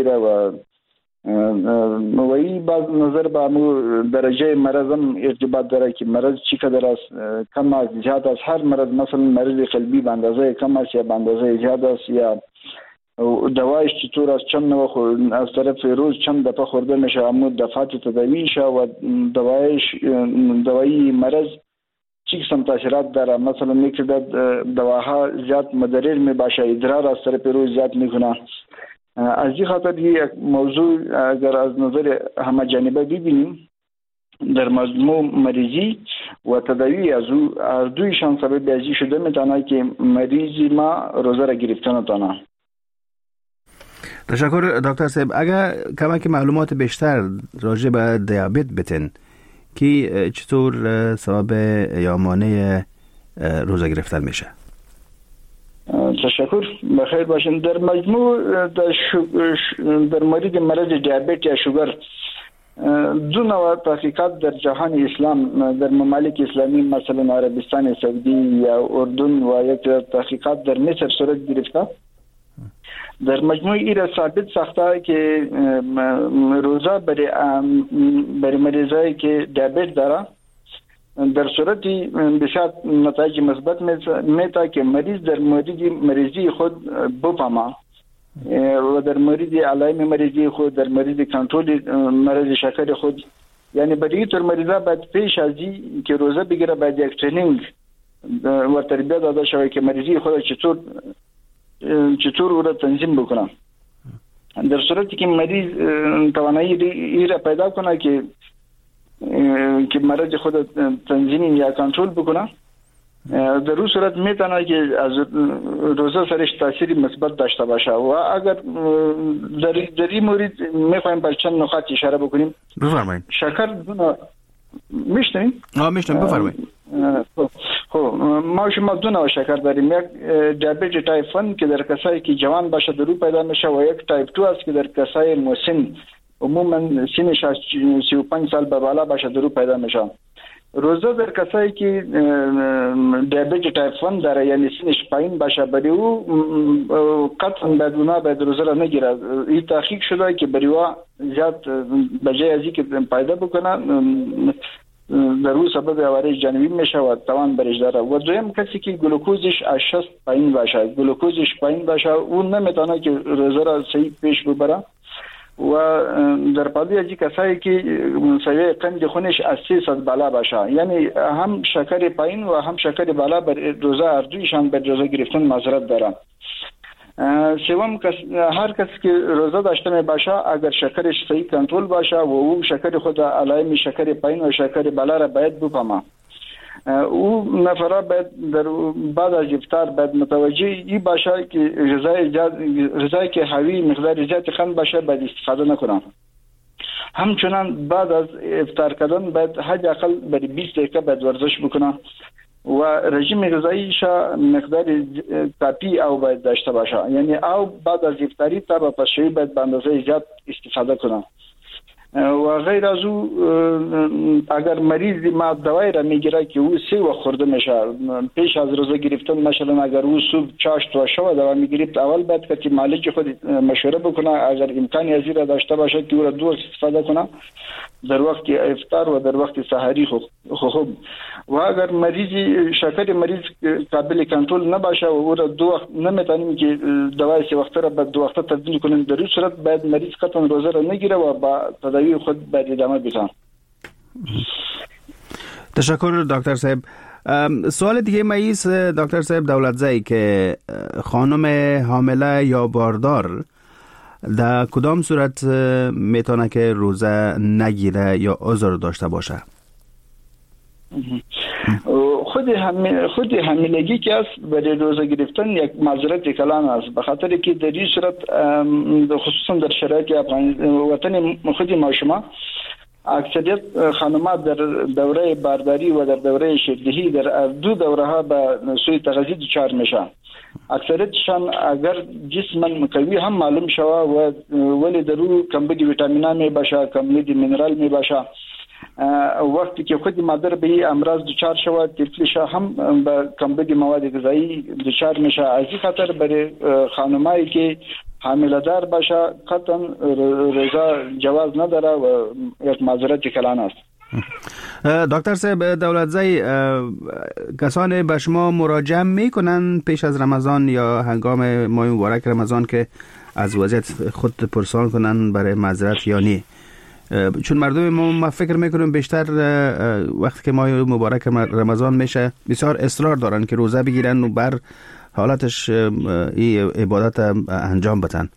میگیره و وی باز نظر به درجه مرضم ارتباط داره که مرض چقدر است، کم است زیاد است. هر مرض مثلا مرض قلبی به اندازه کم است یا به اندازه زیاد است، یا دوایش چطور است، چند نوع از طرف روز چند دفعه خورده میشه، اما دفعات تداویش و دوایی مرض چی قسم تاثیرات داره. مثلا یک دواها زیاد مضر می باشه، ادرار از طرف روز زیاد میکنه. از این خاطر یک موضوع اگر از نظر همه جانبه ببینیم، در مجموع مریضی و تداوی از دویشان سبب ازی شده میتونه که مریضی ما روزه را گرفته نتونه. تشکر دکتر صاحب. اگر کمک معلومات بیشتر راجع به دیابت بتین که چطور سبب یا مانع روزه گرفتن میشه؟ تشکر، بخیر باشین. در مجموع در مورد مرض دیابت یا شوگر دو نوع تحقیقات در جهان اسلام، در ممالک اسلامی مثلا عربستان سعودی یا اردن و یک تحقیقات در مصر صورت گرفته. در مجموع این ثابت ساخته که روزه برای مریضایی که دیابت داره در صورتی بسیار نتایج مثبت میتا که مریض در مورد مریضی خود بفهمه و در مورد علائم مریضی خود، در مورد کنترل مرض شکر خود. یعنی برای طور مریضا باید پیش از این که روزه بگیره باید یک ترینینگ و تربیت داده شود که مریضی خود چطور او را تنظیم بکنه. در صورتی که مریض توانایی ای را پیدا کنه که مرض خود تنظیم یا کنترل بکنه، در اون صورت میتونه که از روزه سرش تاثیر مثبت داشته باشه. و اگر در این مورد میخوایم بر چند نکات اشاره بکنیم. بفرمایید. شکر دونه میشنوین؟ میشنویم، بفرمایید. خب ما شما دو نوع شکر داریم. یک دیابت تایپ 1 که در کسایی که جوان باشه درو پیدا میشه و یک تایپ 2 است که در کسای مسن عموما سنش از 35 سال به بالا باشه درو پیدا میشه. روزه در کسایی که دیابت تایپ 1 داره یعنی سنش پایین باشه برای او قطعا باید روزه را نگیره. این تحقیق شده که برای او زیاد بجای ازی که پیدا بکنه در او سبب عوارض جانبی میشه و توان برش داره. و دویم کسی که گلوکوزش از 60 پایین باشه اون نمیتونه که روزه را صحیح پیش ببره. و در پالی ازی کسایی که سویه قند خونش از 300 بالا باشه، یعنی هم شکر پایین و هم شکر بالا بر روزه اردویشان بر روزه گرفتن معذرت دارن. سوم هر کس که روزه داشته می باشه اگر شکرش صحیح کنترل باشه و او شکر خود علائم شکر پایین و شکر بالا را باید بفهمه. او نفره باید در بعد از افطار باید متوجه این باشه که غذایی که حاوی مقدار زیاد قند باشه باید استفاده نکنه. همچنان بعد از افطار کردن باید حداقل برای 20 دقیقه باید ورزش بکنه و رژیم غذاییش مقدار کافی او باید داشته باشه، یعنی او بعد از افطاری تا به پسشویی باید به اندازه زیاد استفاده کنه. و غیر از او اگر مریض ما دوای را میگیره که او 3 وقت خورده میشه پیش از روزه گرفتن، مثلا اگر او صبح چاشت و شب دوا میگیرید اول باید که معالج خود مشوره بکنه اگر امکانی ازی را داشته باشه که او را 2 وقت استفاده کنه، در وقت افطار و در وقت سحری. خوب و اگر شکر مریض قابل کنترل نباشه و او را 2 وقت نمیتونیم که دوای 3 وقت را به 2 وقت تبدیل کنیم، در این صورت باید مریض قطعا روزه را نگیره و با تداوی خود باید ادامه بده. تشکر دکتر صاحب. سوال دیگه ماییس دکتر صاحب دولتزایی که خانم حامله یا باردار در کدام صورت میتونه که روزه نگیره یا عذر داشته باشه؟ خود حاملگی که است برای روزه گرفتن یک معذرت کلان است، به خاطر که در این صورت خصوصا در شرایط وطن خود ما شما اکثریت خانمات در دوره بارداری و در دوره شیردهی در دو دوره ها به سوی تغذیه دچار میشن. اکثریتشان اگر جسمن قوی هم معلوم شوه و ولی درو کمبود ویتامین می باشه، کمبود مینرال می باشه، وقتی که خود مادر به امراض دچار شوه طفلش هم به کمبود مواد غذایی دچار میشه. از این خاطر برای خانمایی که حامله‌دار باشه قطعا روزه جواز نداره و یک معذرت کلان است. دکتر صاحب دولتزی، کسانی به شما مراجعه میکنن پیش از رمضان یا هنگام ماه مبارک رمضان که از وضعیت خود پرسان کنن برای معذرت یا نه؟ چون مردم ما فکر میکنیم بیشتر وقتی که ماه مبارک رمضان میشه بسیار اصرار دارن که روزه بگیرن و بر حالتش این عبادت انجام بدن.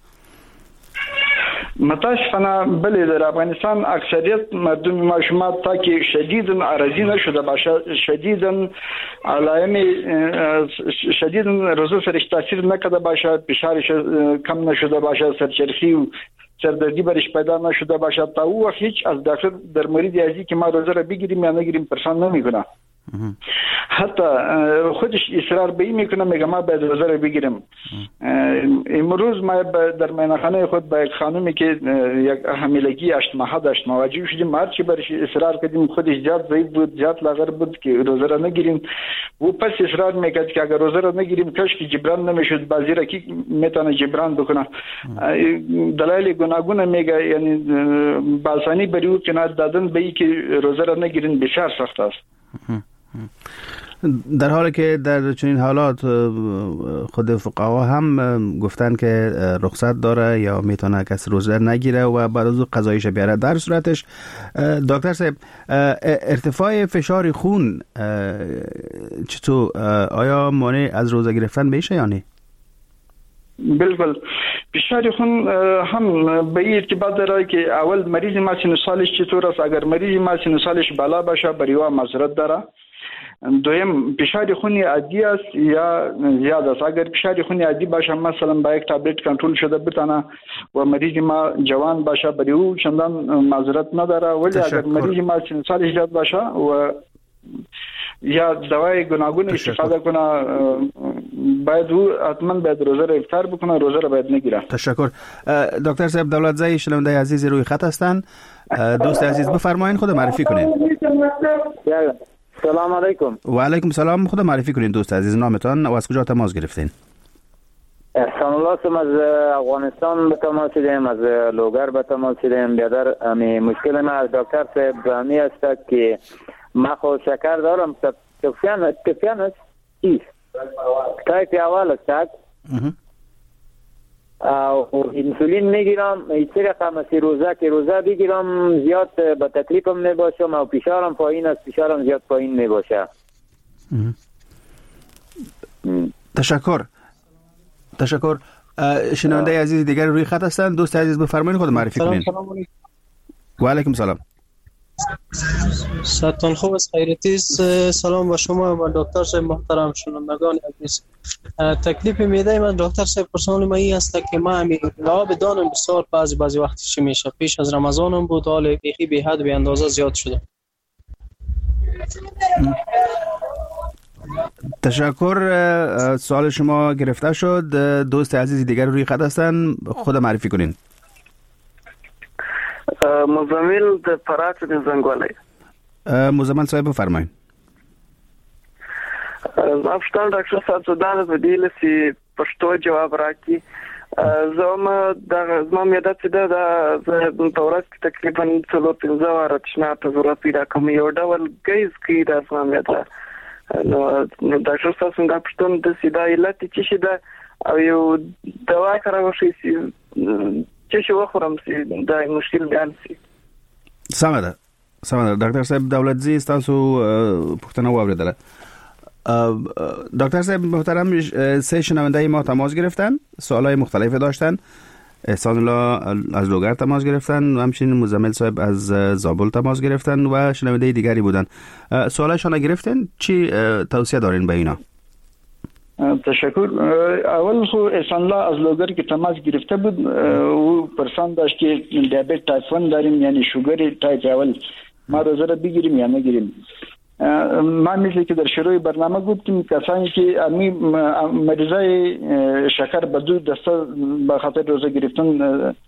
متاسفانه بله در افغانستان اکثریت مردم ما شما تا که شدیداً عارضی نشده باشه، شدیداً علائم شدیداً روزه سرش تاثیر نکرده باشه، فشارش کم نشده باشه، سرچرخی و سردردی برش پیدا نشده باشه، تا او وقت هیچ از دکتر در مورد ازی که ما روزه را بگیریم یا نگیریم پرسان نمیکنه. حتی خودش اصرار به این میکنه، میگه ما باید روزه را بگیرم. امروز ما در مهمانخانه خود با یک خانومی که یک حاملگی 8 ماهه داشت مواجه شدیم، هرچی برش اصرار کردیم خودش زیاد ضعیف بود، زیاد لاغر بود که روزه را نگیریم. و پس اصرار میکرد که اگر روزه را نگیریم کاش که جبران نمیشد، بعضی را کی میتونه جبران بکنه. دلایل گوناگون میگه، یعنی باسانی بری او کنار دادن به این که روزه را نگیرین بسیار سخت است. در حالی که در چنین حالات خود فقها هم گفتن که رخصت داره یا میتونه کسی روزه نگیره و بعد از قضایش بیاره. در صورتش دکتر صاحب ارتفاع فشار خون چطور، آیا مانع از روزه گرفتن میشه یا نه؟ بالکل. فشار خون هم به این ارتباط داره که اول مریض ما سینوسالش چطور است. اگر مریض ما سینوسالش بالا باشه بریوا معذرت داره. دویم فشار خون عادی است یا زیاد است. اگر فشار خون عادی باشه مثلا با یک تابلت کنترل شده بتونه و مریض ما جوان باشه بریو چندان معذرت نداره. ولی اگر مریض ما سینوسالش زیاد باشه و یا دوای گوناگون استفاده کنه باید او حتما باید روزه را افطار بکنه، روزه را باید نگیره. تشکر. دکتر صاحب دولتزی شنونده عزیز روی خط هستند. دوست عزیز بفرمایید، خود معرفی کنید. سلام علیکم. و علیکم سلام. خود معرفی کنید دوست عزیز، نامتان و از کجا تماس گرفتین؟ احسان الله سم از افغانستان به تماس شدیم، از لوگر به تماس شدیم. بیادر امی مشکل ما از دکتر صاحب امی است که ما خو شکر دارم، تفیان است ایست تایپ اول است و انسولین میگیرم. ایچه رقم است روزه که روزه بگیرم زیاد با تکلیفم نباشم و فشارم پایین است، فشارم زیاد پایین نباشه. تشکر. شنونده عزیز دیگر روی خط هستند. دوست عزیز بفرمایید، خود معرفی کنید. و علیکم سلام. صحتتان خوب است؟ خیرتی است. سلام به شما و دکتر صاحب محترم، شنوندگان عزیز. تکلیف معده من دکتر صاحب پرسنل ما این است که ما لعاب دانم بسیار بعضی وقت چی میشه. پیش از رمضانم بود، حال بیخی به حد به اندازه زیاد شده. تشکر. سوال شما گرفته شد. دوست عزیز دیگر روی خط هستن، خود معرفی کنین. مزمل د فرات د زنګولای. مزمل صاحب بفرمایید. افشتان ډاکټر صاحب سودان په دې لسی پښتو جواب راکړي. زما معده چې د تورات تقریبا 3-5 واره تشنه په ضرورت پیدا کوم یو ډول گیز کی د زما معده. نو ډاکټر صاحب څنګه پښتون د سیدا علت چې شي دا او یو دوا کارول شي چې شو خورم سي دا مشکل بیان سي. سمه ده ډاکټر صاحب دولتزی تاسو پښتنه واوریدله. دکتر صاحب محترم، 3 شنونده ما تماس گرفتن، سوالای مختلفی داشتن. احسان الله از لوگر تماس گرفتن و همچنین مزمل صاحب از زابل تماس گرفتن و شنونده دیگری بودن. سوالایشان گرفتن، چی توصیه دارین به اینا؟ تشکر. اول خو احسان الله از لوگر که تماس گرفته بود او پرسان داشت که دیابت تایپ 1 داریم، یعنی شوگر تایپ اول، ما روزه را بگیریم یا نگیریم. ما مثل که در شروع برنامه گفتیم کسانی که امی مریضای شکر بدو دسته به خاطر روزه گرفتن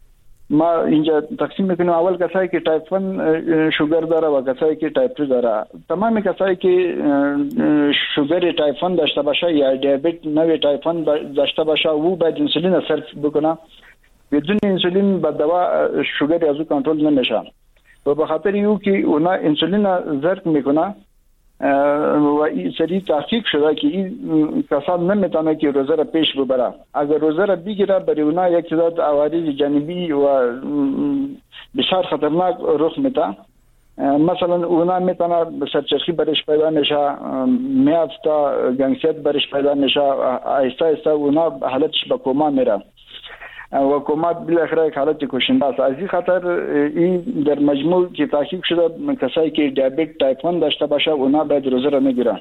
ما اینجا تقسیم میکنیم اول کسایی که تایپ 1 شوگر داره و کسایی که تایپ 2 داره. تمام کسایی که شوگر تایپ 1 داشته باشه یا دیابت نوع تایپ 1 داشته باشه او باید انسولین صرف بکنه. بدون انسولین با دوا شوگر از کنترل نمیشه. و به خاطر یو که اونا انسولین ضرب میکنه و این سری تحقیق شده که این کسان نمیتونه که روزه را پیش ببره. اگر روزه را بگیره برای اونا یک تعداد عوارض جانبی و بسیار خطرناک رخ میده. مثلا اونا میتونه سرچرخی برش پیدا میشه، میافتا گنگسیت برش پیدا میشه، آهسته آهسته اونا حالتش به کوما میره و کوما بالاخره یک حالت کشنده است. از این خاطر این در مجموع که تحقیق شده کسایی که دیابت تایپ 1 داشته باشه اونا باید روزه را نگیرن.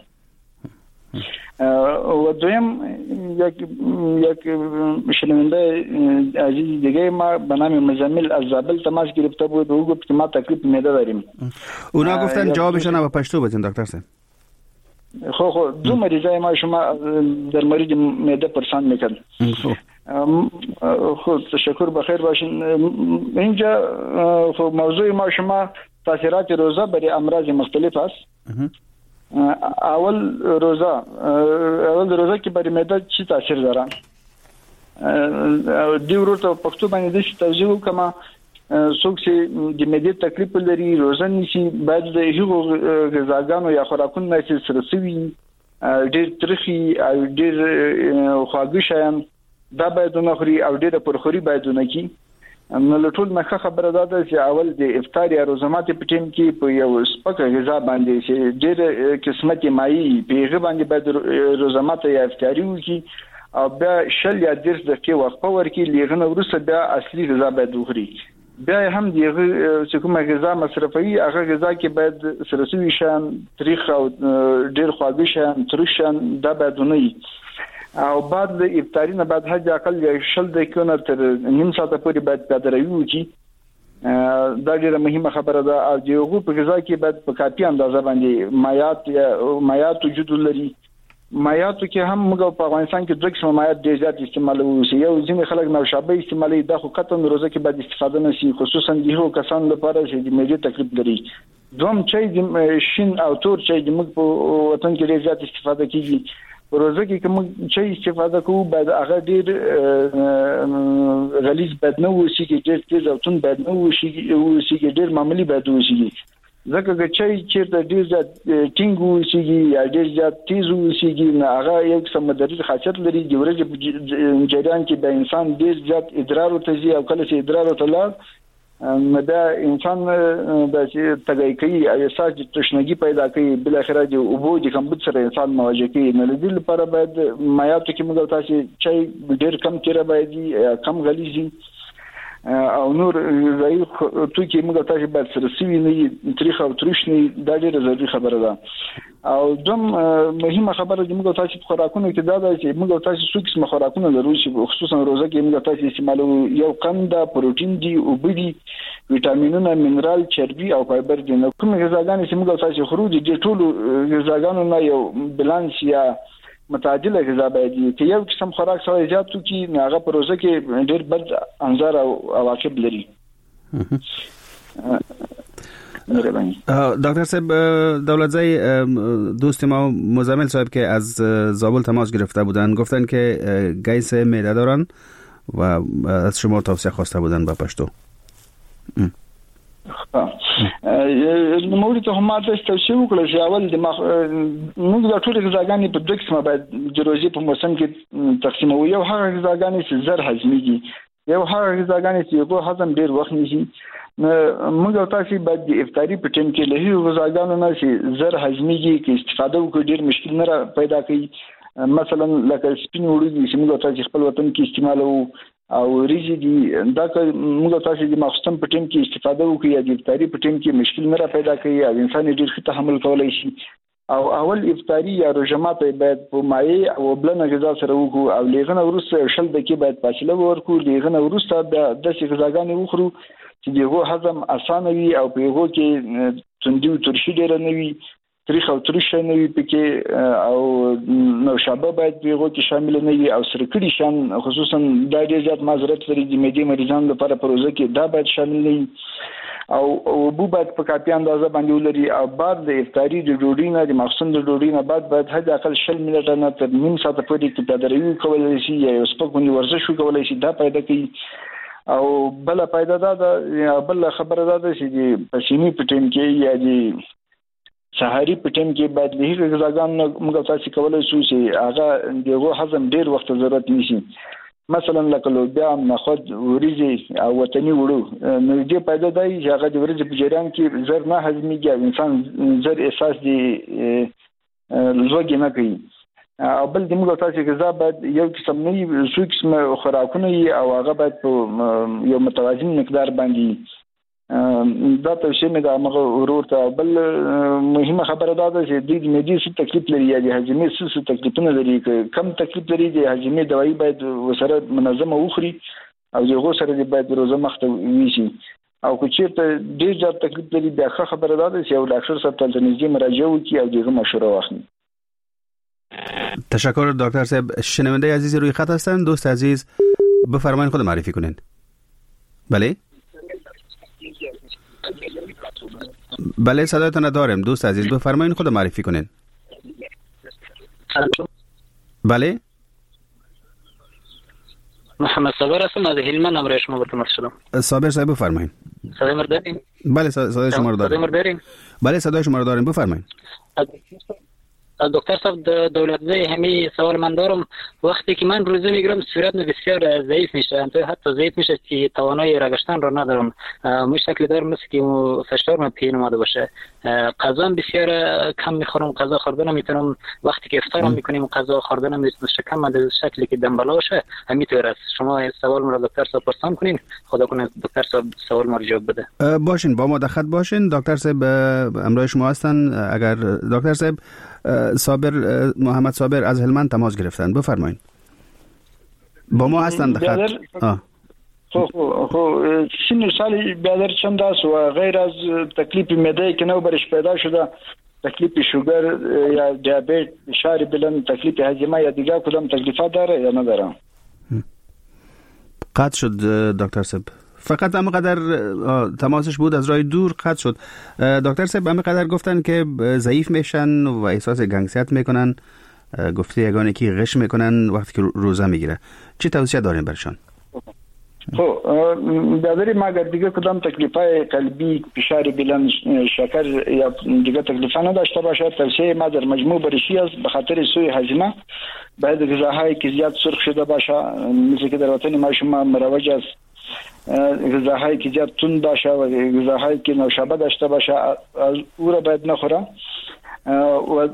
و دویم یک شنونده عزیز دیگه ما به نام مزمل از زابل تماس گرفته بود و گفت که ما تکلیف معده داریم. اونا گفتن جوابشون به پشتو بدین دکتر صاحب. خو دو مریضای ما شما در مورد معده پرسان میکنن. خود تشکر بخیر باشین. اینجا موضوع ما شما تاثیرات روزه برای امراض مختلف است. اول روزه که برای معده چی تاثیر داره؟ دی ورته پښتو باندې د توضیح وکم. څوک چې د معدې تکلیف لري روزه نیسي باید د هغو غذاګانو یا خوراکونو نه سره سوي ډېر ترخي او ډېر خواږه شیان دا باید نه خوري او ډېر پرخوري باید نه کی. نو لټول مخه خبره ده چې اول د افطار یا روزه ماتي په ټیم کې په یو سپکه غذا باندې چې ډېر قسمت مایي په هغه باندې باید روزه ماته یا افطاری وکي او بیا شل یا 10 دقیقې وقفه ورکړي. لږه وروسته بیا اصلي غذا باید وخوري. بیا هم دغه چې کومه غذا مصرفوي هغه غذا کې باید سرسوي شان تاریخ او ډېر خواږه شان ترش شان دا باید نه وي. او بعد د افطاری نه بعد حج اقل شل دقیقې نه تر نیم ساعت پورې باید پیاده‌روي وکړي. دا ډیره مهمه خبره ده. او دغه په غذا کې باید په کافي اندازه باندې مایعات وجود لري. مایعاتو کې هم موږ په افغانستان کې 2 قسمه مایعات ډېر زیات استعمالوي. یو ځینې خلک نوشابه استعمالوي، دا خو قطعا روزه کې باید استفاده نشي، خصوصا د هغو کسانو لپاره چې د معدې تکلیف لري. دوم چای د شین او تور چای د موږ په وطن کې ډېر زیات استفاده کیږي. روزه کې کوم چای استفاده کوو باید هغه ډېر غلیظ باید نه وشي، ډېر تیز او تون باید نه وشي، ډېر معمولی باید وشي. ځکه چې چای چیرته ډېر زیات ټینګ وشي یا ډېر زیات تیز وشي نه هغه یو څه مدري خاصیت لري. د ورځې په جریان کې د انسان ډېر زیات ادرار ورته او کله چې ادرار ورته لاړ دا انسان د تګای کوي او احساس د تشنګي پیدا کوي. بل اخر د اوبو د کمبود سره انسان مواجه کوي. نه لدی لپاره باید مایعاتو کې موږ تاسو چای ډېر کم کړه باید کم غلیظي او نور غوړي توکي موږ تاسو باید سره سوي نه تاریخ او ترش نه. دا ډېره ضروري خبره ده. او دوم مهمه خبره چې موږ تاسو په خوراکونو کې دا ده چې موږ تاسو څو قسم خوراکونه لرو چې خصوصا روزه کې موږ تاسو استعمالو. یو قند، پروتین دي، اوبه دي، ویټامینونه، منرال، چربي او فایبر دي. نو کوم غذاګانې چې موږ تاسو خورو دي ټول غذاګانو نه یو بالانس یا متعادله غذا باید وي. چې یو قسم خوراک سره زیات توکي هغه په روزه کې ډېر بد انظار او عواقب لري. دکتر صاحب دولتزای دوست ما مزمل صاحب که از زابل تماس گرفته بودن گفتن که گیس معده دارن و از شما توصیه خواسته بودن با پشتو. نو ته هم تاسو توصیه وکړه چې اول د موږ د ټول غذاګانې په 2 قسمه باید د روزي په موسم کې تقسیموو. یو هغه غذاګانې چې زر هضمېږي، یو هغه غذاګانې چې یو هضم ډېر وخت نیسي. موږ تاسو باید د افطاری په ټیم کې له هغو غذاګانو نه چې زر هضمېږي کې استفاده وکړو، ډېر مشکل نه پیدا کوي. مثلا لکه سپین وړي چې موږ تاسو خپل وطن کې استعمالوو او ریزي دي، دا موږ تاسو د مخصوص په ټیم کې استفاده وکړو یا د افطاری په ټیم کې مشکل نه پیدا کوي او انسان ډېر ښه تحمل کولای شي. او اول افطاری یا روزه ماته باید په مایع او بلنه غذا سره وکړو او لږه وروسته شل دقیقې باید فاصله ورکړو. لږه وروسته د غذاګانې وخورو چې دغه هضم اسانه وي او په هغه کې تندې او ترشي ډېر نه وي تاریخ او ترش نه وي پکې او نوشابه باید پیغو کې شامل نه وي او سرکړي شان خصوصا د ډېر زیات معذرت لري د معدې مریضانو لپاره پروژه کې دا باید شامل نه وي او بو باید په کافي اندازه باندې ولري او بعد د افطاری د ډوډۍ نه د مخصوص د ډوډۍ نه باید حد اقل 20 منټه نه تر نیم ساعت پورې کې پیاده‌روي کولای شي یا سپکونی ورزش کولای شي دا پیدا کوي او بل پیدا ده بل خبره ده چې د پسینی په ټیم کې یا د سحری په ټیم کې باید له هیڅ غذاګان موږ تاسو کولای شو چې هغه دغه هضم ډیر وخت ضرورت نشي مثلا لکه لوبیا نخود وریجې او وطني وړو نو دې پیدا دی چې هغه د ورځې په جریان کې زر نه هضميږي انسان زر احساس دی لوګي نه کوي او بل د موږ تاسو غذا باید یو قسم نه څو قسم خوراکونه او هغه باید په یو متوازن مقدار باندې دا توصیه مې د هغه ورور ته بل مهمه خبره ده چې د معدې څه تکلیف لري یا د هضمي څه تکلیفونه لري کم تکلیف لري د هضمي دوايي باید وسره منظمه وخوري او دغه سره باید روزه مخته ویشي او که چیرته ډېر زیات تکلیف لري بیا خبره ده چې یو ډاکټر سره تل نږدې مراجعه وکړي او دغه مشوره واخلي. تشکر دکتر صاحب. شنونده عزیز روی خط هستند. دوست عزیز بفرمایید خود معرفی کنین. بله بله صدایتان دارم. دوست عزیز بفرمایید خود معرفی کنین. بله محمد صابر هستم از هلمند امروز شما با تماس شدم. صابر صاحب بفرمایید. صدای ما دارین؟ بله صدای شما رو داریم. بله صدای شما رو داریم بفرمایید. دکتر صاحب دولتزای همه سوال من دارم وقتی که من روزه میگیرم صورت بسیار ضعیف میشه حتی ضعیف میشه که توانایی رگشتن رو ندارم مش شکل دارم مثل که فشار من پین اومده باشه غذا بسیار کم میخورم غذا خوردن نمیتونم وقتی که افطار میکنیم غذا خوردن میشه کم به شکلی که دنبالاشه همینطور است. شما سوال مرا دکتر صاحب پرسان کنین خدا کنه دکتر صاحب سوال ما رو جواب بده. باشین با ما در خط باشین. دکتر صاحب امروز شما هستن. اگر دکتر صاحب محمد صابر از هلمند تماس گرفتن بفرمایید. با ما هستند خط. خو سن سال بیادر چند است و غیر از تکلیف معده که نو برش پیدا شده تکلیف شوگر یا دیابت فشار بلند تکلیف هاضمه یا دیگر کدام تکلیفات داره یا نداره؟ قطع شد دکتر صاحب. فقط همینقدر تماسش بود از راه دور قطع شد. دکتر صاحب همینقدر گفتن که ضعیف میشن و احساس گنگسیت میکنن. گفته یگانه که غش میکنن وقتی که روزه میگیره. چی توصیه دارین برشان؟ خب بیادری ما اگر دیگه کدام تکلیفای قلبی فشار بلند شکر یا دیگه تکلیفا نداشته باشه توصیه ما در مجموع برشی است به خاطر سوء هضمه باید غذاهایی که زیاد سرخ شده باشه مثل که در وطن ما شما مروج است غذاهایی که زیاد تند باشه و غذاهایی که نوشابه داشته باشه او را باید نخوره و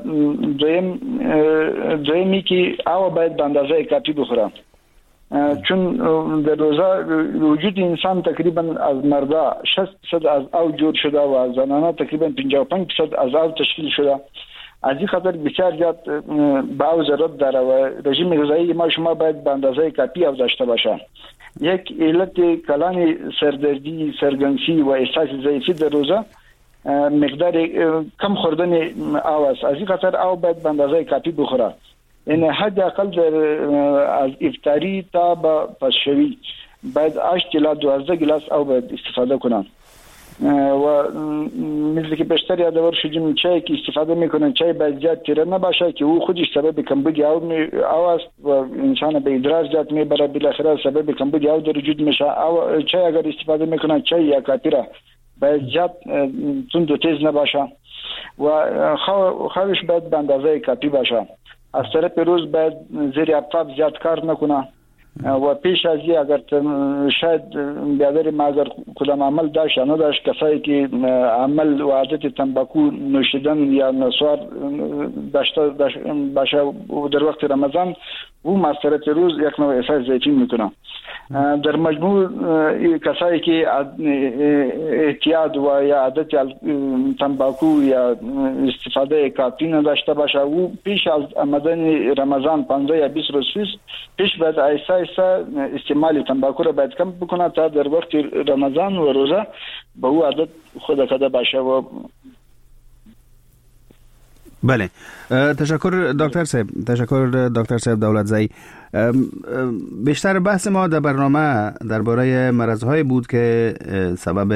دویمی که آب باید به اندازه کافی بخوره چون در روزه وجود انسان تقریبا از مردا 60% از آب جور شده و از زنانه تقریبا 55% از آب تشکیل شده. از این خاطر بسیار زیاد به آب ضرورت داره و رژیم غذایی ما شما باید به اندازه کافی آب داشته باشه. یک علت کلان سردردی، سرگنسی و احساس ضعیفی در روزه مقدار کم خوردن آب است. از این خاطر آب باید به اندازه کافی بخوره. این حد اقل در از افطاری تا با پسشوی باید 8 تا 12 گلاس آب باید استفاده کنن و مثل که بیشتر یادآور شدیم چای که استفاده میکنن چای باید زیاد تیره نباشه که او خودش سبب کمبود آب است و انسان به ادرار زیاد میبره بالاخره سبب کمبود آب در وجود میشه. چای اگر استفاده میکنن چای یا کاپیرا باید زیاد تند و تیز نباشه و خوابش باید به اندازه کافی باشه. از طرف روز باید زیر آفتاب زیاد کار نکنه و پیش از این اگر شاید بیادر ما اگر کدام عمل داشت یا نداشت کسایی که عمل و عادت تنباکو نوشیدن یا نسوار داشته باشه در وقت رمضان او از طرف روز یک نوع احساس ضعیفی میکنه. در مجموع کسایی که اعتیاد و یا عادت تنباکو یا استفاده کافی نداشته باشه او پیش از آمدن رمضان 15 یا 20 روز پیش باید آهسته استعمال تنباکو را باید کم بکنه تا در وقت رمضان و روزه به او عادت خود کرده باشه و بله، تشکر دکتر صاحب. تشکر دکتر صاحب دولتزایی. بیشتر بحث ما در برنامه درباره مرض‌های بود که سبب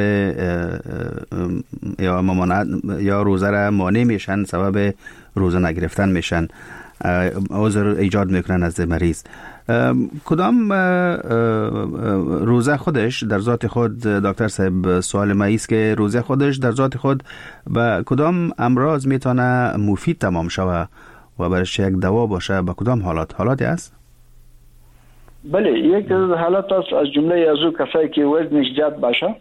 یا ممانعت یا روزه را مانع میشن، سبب روزه نگرفتن میشن، عذر ایجاد میکنن از مریض. کدام روزه خودش در ذات خود، دکتر صاحب، سوال ما است که روزه خودش در ذات خود و کدام امراض میتونه مفید تمام شود و برش یک دوا باشه؟ به کدام حالاتی است؟ بله، یک از حالات است از جمله از او کسایی که وزنش زیاد باشه،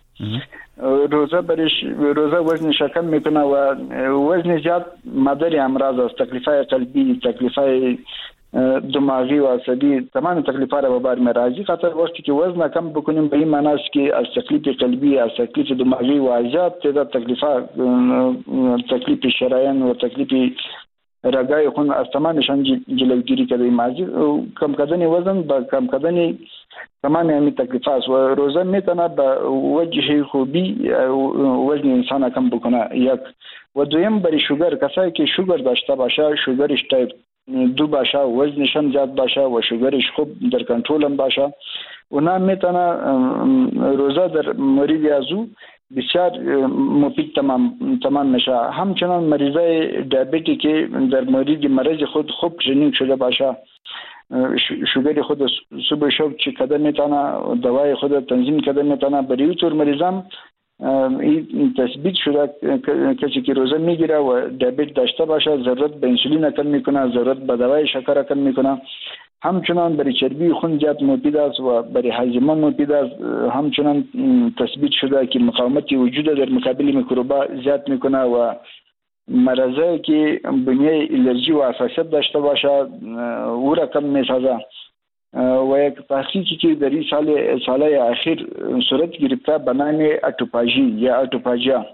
روزه وزنش کم میکنه و وزن زیاد مدار امراض است، تکلیفای قلبی، تکلیفای دماغی و عصبی، تمام تکلیفات را بر میراجی. خاطر وقتی که وزن کم بکنیم به این معنی است که از تکلیف قلبی، از تکلیف دماغی و زیاد تعداد تکلیفات، تکلیف شرایین و تکلیف رگای خون از تمامشان جلوگیری کرده. ماجی کم کردن وزن با کم کردن تمام این تکلیفات و روزه میتونه با وجه خوبی وزن انسان کم بکنه. یک و دویم برای شوگر، کسایی که شوگر داشته باشه، شوگرش تایپ 2 باشه، وزنش هم زیاد باشه و شوگرش خوب در کنترل هم باشه، اونا میتونه روزه در مورد ازو بسیار مفید تمام میشه. همچنان مریضای دیابتی که در مورد مرض خود خوب کلینیک شده باشه، شوگر خود صبح شب چی کده میتونه دوای خود تنظیم کده میتونه. برای طور مریضان این تثبیت شده کسی که روزه میگیره و دیابت داشته باشه ضرورت به انسولین کم میکنه، ضرورت به دوای شکر کم میکنه. همچنان برای چربی خون زیاد مفید است و برای هاضمه مفید است. همچنان تثبیت شده که مقاومت وجود در مقابل میکروبا زیاد میکنه و مرضایی که بنیه الرژی و حساسیت داشته باشه او را کم میسازه. و یک تحقیقی که در این سال اخیر صورت گرفته به نام اتوپاژی یا اتوپاژیا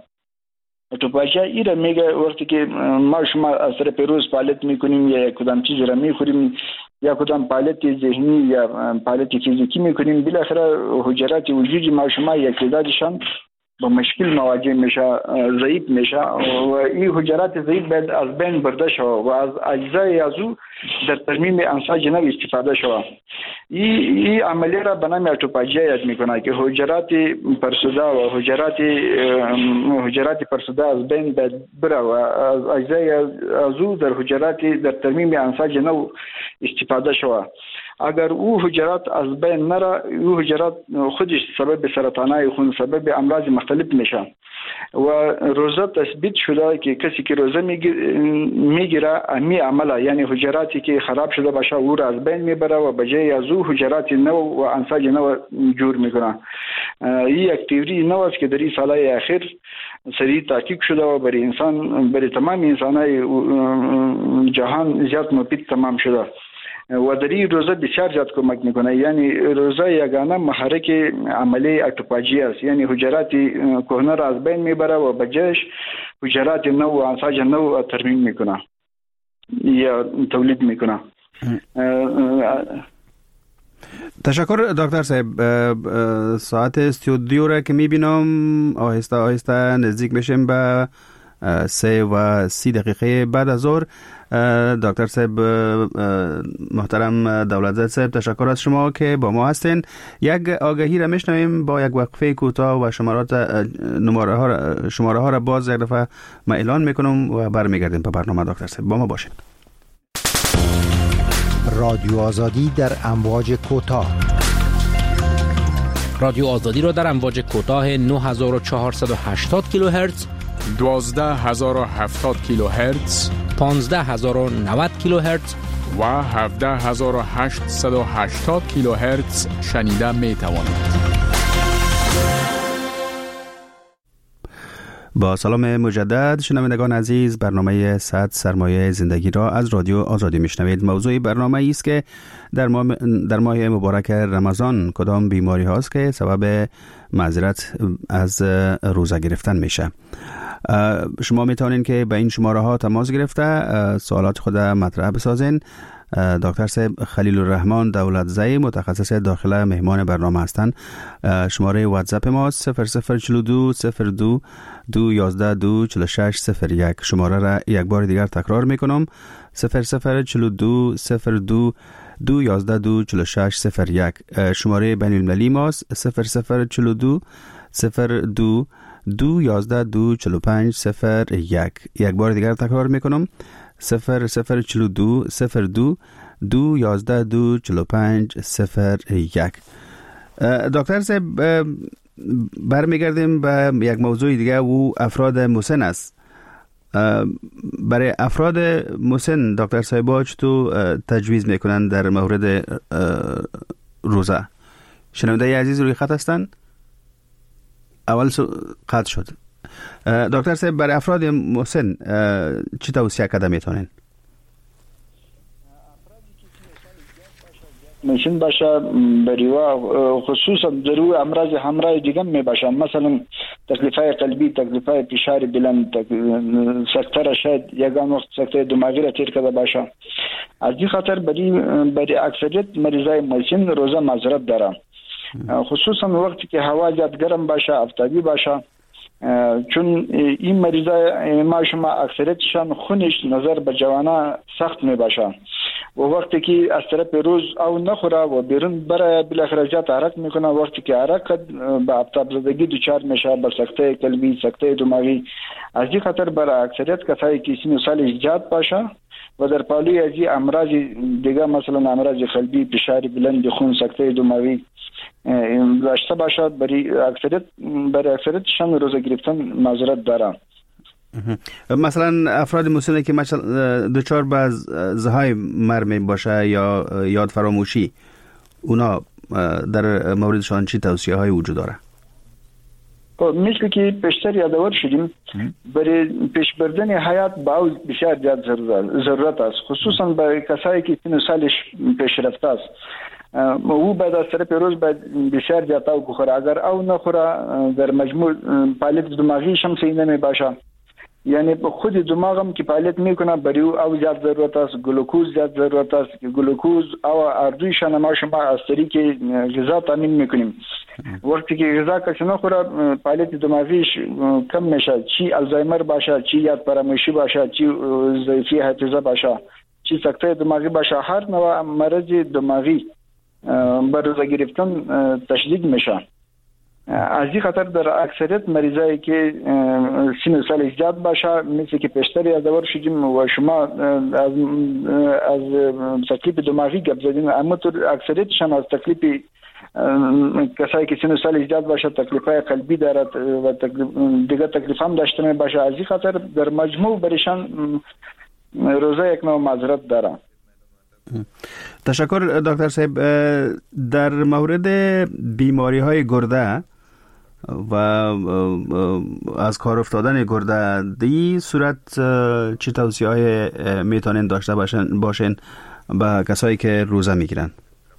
ای را میگه وقتی که ما شما از طرف روز فعالیت میکنیم یا کدام چیز را میخوریم یا کدام فعالیت ذهنی یا فعالیت فیزیکی میکنیم، بالاخره حجرات وجودی ما شما یک تعدادشان با مشکل مواجه میشه، ضعیف میشه و این حجرات ضعیف باید از بین برده شود و از اجزای از او در ترمیم انساج نو استفاده شود. این عملیه را به نام اتوپاژیا یاد میکنه که حجرات فرسوده و حجرات فرسوده از بین باید بره و از اجزای از او در حجرات در ترمیم انساج نو استفاده شود. اگر او حجرات از بین نره، او حجرات خودش سبب سرطانای خون، سبب امراض مختلف میشه. و روزه تثبیت شده که کسی که روزه میگیره امی عمله، یعنی حجراتی که خراب شده باشه او را از بین میبره و به جای از او حجرات نو و انساج نو جور میکنه. این یک تئوری نو است که در این سالهای اخیر سریع تحقیق شده و برای تمام انسانای جهان زیاد مفید تمام شده و در این روزه بسیار زیاد کمک میکنه. یعنی روزه یگانه محرک عملی اتوپاژیا است، یعنی حجرات کهنه را از بین میبره و به جایش حجرات نو و انساج نو ترمیم میکنه یا تولید میکنه. تشکر دکتر صاحب. ساعت استودیو را که میبینم آهسته آهسته نزدیک میشیم به 3:30 بعد از ظهر. دکتر صاحب محترم دولتزاد صاحب، تشکر از شما که با ما هستین. یک آگهی را میشنویم با یک وقفه کوتاه و شماره ها را باز یک دفعه ما اعلان میکنم و برمیگردیم به برنامه. دکتر صاحب با ما باشین. رادیو آزادی در امواج کوتاه. رادیو آزادی را در امواج کوتاه 9480 کیلوهرتز، 12070 کیلوهرتز، 15090 کیلوهرتز و 17880 کیلوهرتز شنیده می توانید. با سلام مجدد شنوندگان عزیز، برنامه 100 سرمایه زندگی را از رادیو آزادی میشنوید. موضوع برنامه است که در ماه مبارک رمضان کدام بیماری هاست که سبب معذرت از روزه گرفتن میشه. شما میتونین که به این شماره ها تماس گرفته سوالات خود مطرح بسازین دکتر صاحب خلیل الرحمن دولتزئی متخصص داخله مهمان برنامه هستند. شماره واتساپ ما 0042 02 211 246 01. شماره را یک بار دیگر تکرار میکنم 0042 02 211 246 01. شماره بین المللی ماست 0042 02 211 245 01. یک بار دیگر تکرار میکنم 0042 02 211 245 01. دکتر صاحب برمیگردیم به یک موضوع دیگه و افراد مسن است. برای افراد مسن دکتر صاحب چطور تجویز میکنن در مورد روزه؟ شنونده عزیز روی خط هستند؟ اول قطع شد. دکتر صاحب برای افراد مسن چی توصیه کرده میتونین؟ مسن باشه بریوا خصوصا درو امراض همراه دیگه می باشه، مثلا تکلیفای قلبی، تکلیفای فشار بلند، سکته شاید یگان وقت سکته دماغی را تیر کرده باشه. از این خاطر برای اکثریت مریضای مسن روزه معذرت داره، خصوصا وقتی که هوا زیاد گرم باشه، آفتابی باشه، چون این مریضای ما شما اکثریتشان خونش نظر به جوانا سخت می باشه و وقتی که از طرف روز او نخوره و بیرون برای بالاخره زیاد حرکت میکنه، وقتی که حرکت به آفتاب زدگی دچار میشه، به سکته قلبی، سکته دماغی. از این خاطر برای اکثریت کسایی که سن و سالش زیاد باشه و در پالوی از این امراض دیگه مثلا امراض قلبی، فشار بلند خون، سکته دماغی داشته باشه، برای اکثریتشان روزه گرفتن معذرت داره. مثلا افراد مسن که دچار به زهای مرمی باشه یا یاد فراموشی، اونا در موردشان چی توصیه های وجود داره؟ مثل که پیشتر یادآور شدیم، برای پیش بردن حیات باز بسیار زیاد ضرورت است، خصوصا برای کسایی که سن و سالش پیشرفته است. او بعد از طرف روز باید بسیار زیاد او بخوره، اگر او نخوره در مجموع فعالیت دماغیش هم صحیح نمی باشه، یعنی خود دماغم که فعالیت میکنه برای او زیاد ضرورت است، گلوکوز زیاد ضرورت است. گلوکوز او اردویشان ما شما از طریق غذا تامین میکنیم. وقتی که غذا کسی نخوره فعالیت دماغیش کم میشه، چی الزایمر باشه، چی یاد فراموشی باشه، چی ضعفی حافظه باشه، چی سکته دماغی باشه، هر نوع مرض دماغی بر روزه گرفتن تشدید میشه. از این خاطر در اکثریت مریضایی که سن و سال زیاد باشه، مثل که پیشتر یادآور شدیم و شما از تکلیف دماغی گپ زدین، اما تو اکثریتشان از تکلیف کسایی که سن و سال زیاد باشه تکلیفای قلبی دارد و دیگه تکلیف هم داشته می باشه. از این خاطر در مجموع برشان روزه یک نوع معذرت داره. تشکر دکتر صاحب. در مورد بیماری های گرده و از کار افتادن گرده دی صورت چه توصیه های میتونین داشته باشین به کسایی که روزه میگیرن؟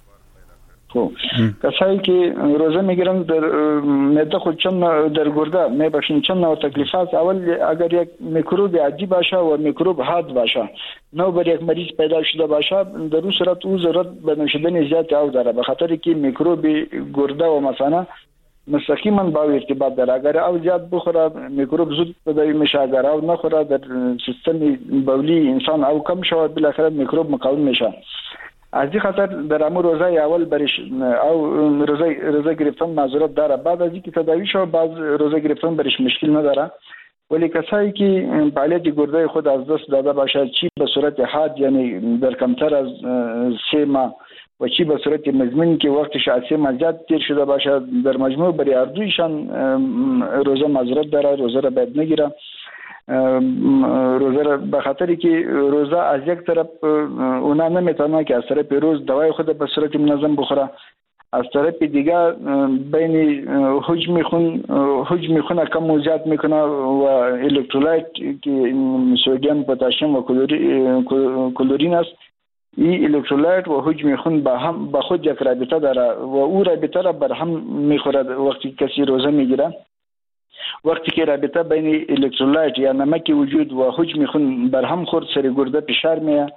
کسایی که روزه میگیرن در معده خود چند در گرده میباشین چند نوع تکلیفات. اول اگر یک میکروب عادی باشه و میکروب حاد باشه، نو بر یک مریض پیدا شده باشه، در اون صورت او ضرورت به نوشیدن زیاد آب داره، به خاطر که میکروب گرده و مثلا مستقیما با ارتباط داره. اگر آب زیاد بخوره میکروب زود تداوی میشه، اگر آب نخوره در سیستم بولی انسان آب کم شود، بالاخره میکروب مقاوم میشه. از این خاطر در امور روزه اول برش او روزه گرفتن معذرت داره. بعد از اینکه تداوی شد بعض روزه گرفتن برش مشکل نداره، ولی کسایی که فعالیت گرده خود از دست داده باشه، چی به صورت حاد یعنی در کمتر از 3 ماه و چی به صورت مزمن که وقتش از 3 ماه زیاد تیر شده باشه، در مجموع برای اردویشان روزه معذرت داره، روزه را باید نگیره. روزه را به خاطری که روزه از یک طرف اونا نمیتونه که از طرف روز دوای خود به صورت منظم بخوره، از طرف دیگه بین حجم خون کم و زیاد میکنه و الکترولایت که سدیم، پتاسیم و کلورین است، این الکترولایت و حجم خون با خود یک رابطه داره و او رابطه را بر هم میخوره. وقتی کسی روزه میگیره، وقتی که رابطه بین الکترولایت یا نمک وجود و حجم خون بر هم خورد، سر گرده فشار میاد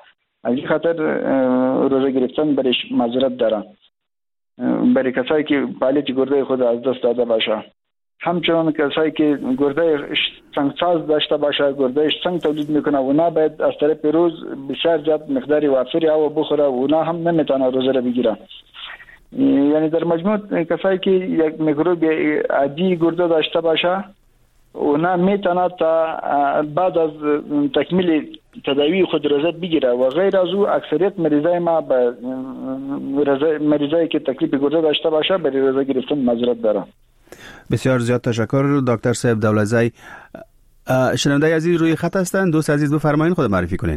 از این خاطر روزه گرفتن برش معذرت داره. برای کسایی که فعالیت گرده خود از دست داده باشه، همچنان کسایی که گرده سنگساز داشته باشه، گردهش سنگ تولید میکنه، اونا باید از طرف روز بسیار زیاد مقداری وافری آب بخوره، اونا هم نمیتونه روزه را بگیره. یعنی در مجموع کسایی که یک میکروب عادی گرده داشته باشه، اونا میتونه تا بعد از تکمیل تداوی خود روزه بگیره و غیر از او اکثریت مریضای ما به مریضایی که تکلیف گرده داشته باشه برای روزه گرفتن معذرت داره. بسیار زیاد تشکر دکتر صاحب دولتزی. شنونده عزیز روی خط هستند، دوست عزیز بفرمایید خود معرفی کنین.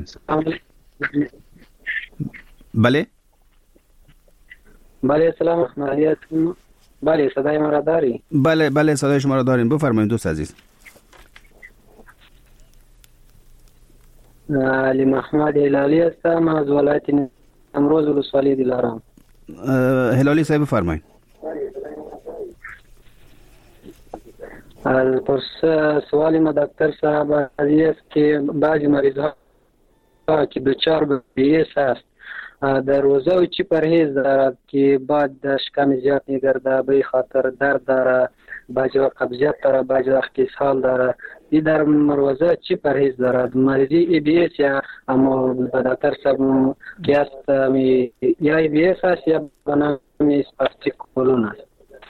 بله سلام خدمت. بله صدای ما را داری؟ بله صدای شما را داریم، بفرمایید دوست عزیز. علی محمد هلالی هستم از ولایت امروز ولسوالی دلارام. هلالی صاحب بفرمایید. سوال ما دکتر صاحب است که بعضی مریض ها که دچار به بیس است در روزه و چی پرهیز دارد که بعد شکم زیاد میگرده، به خاطر درد داره، بعضی وقت قبضیت داره، بعضی وقت اسهال داره، این در روزه چی پرهیز دارد؟ مریضی ای بی اس یا اما دکتر صاحب که است یا ای بی اس است یا بنامی اسپاستیک کولون است.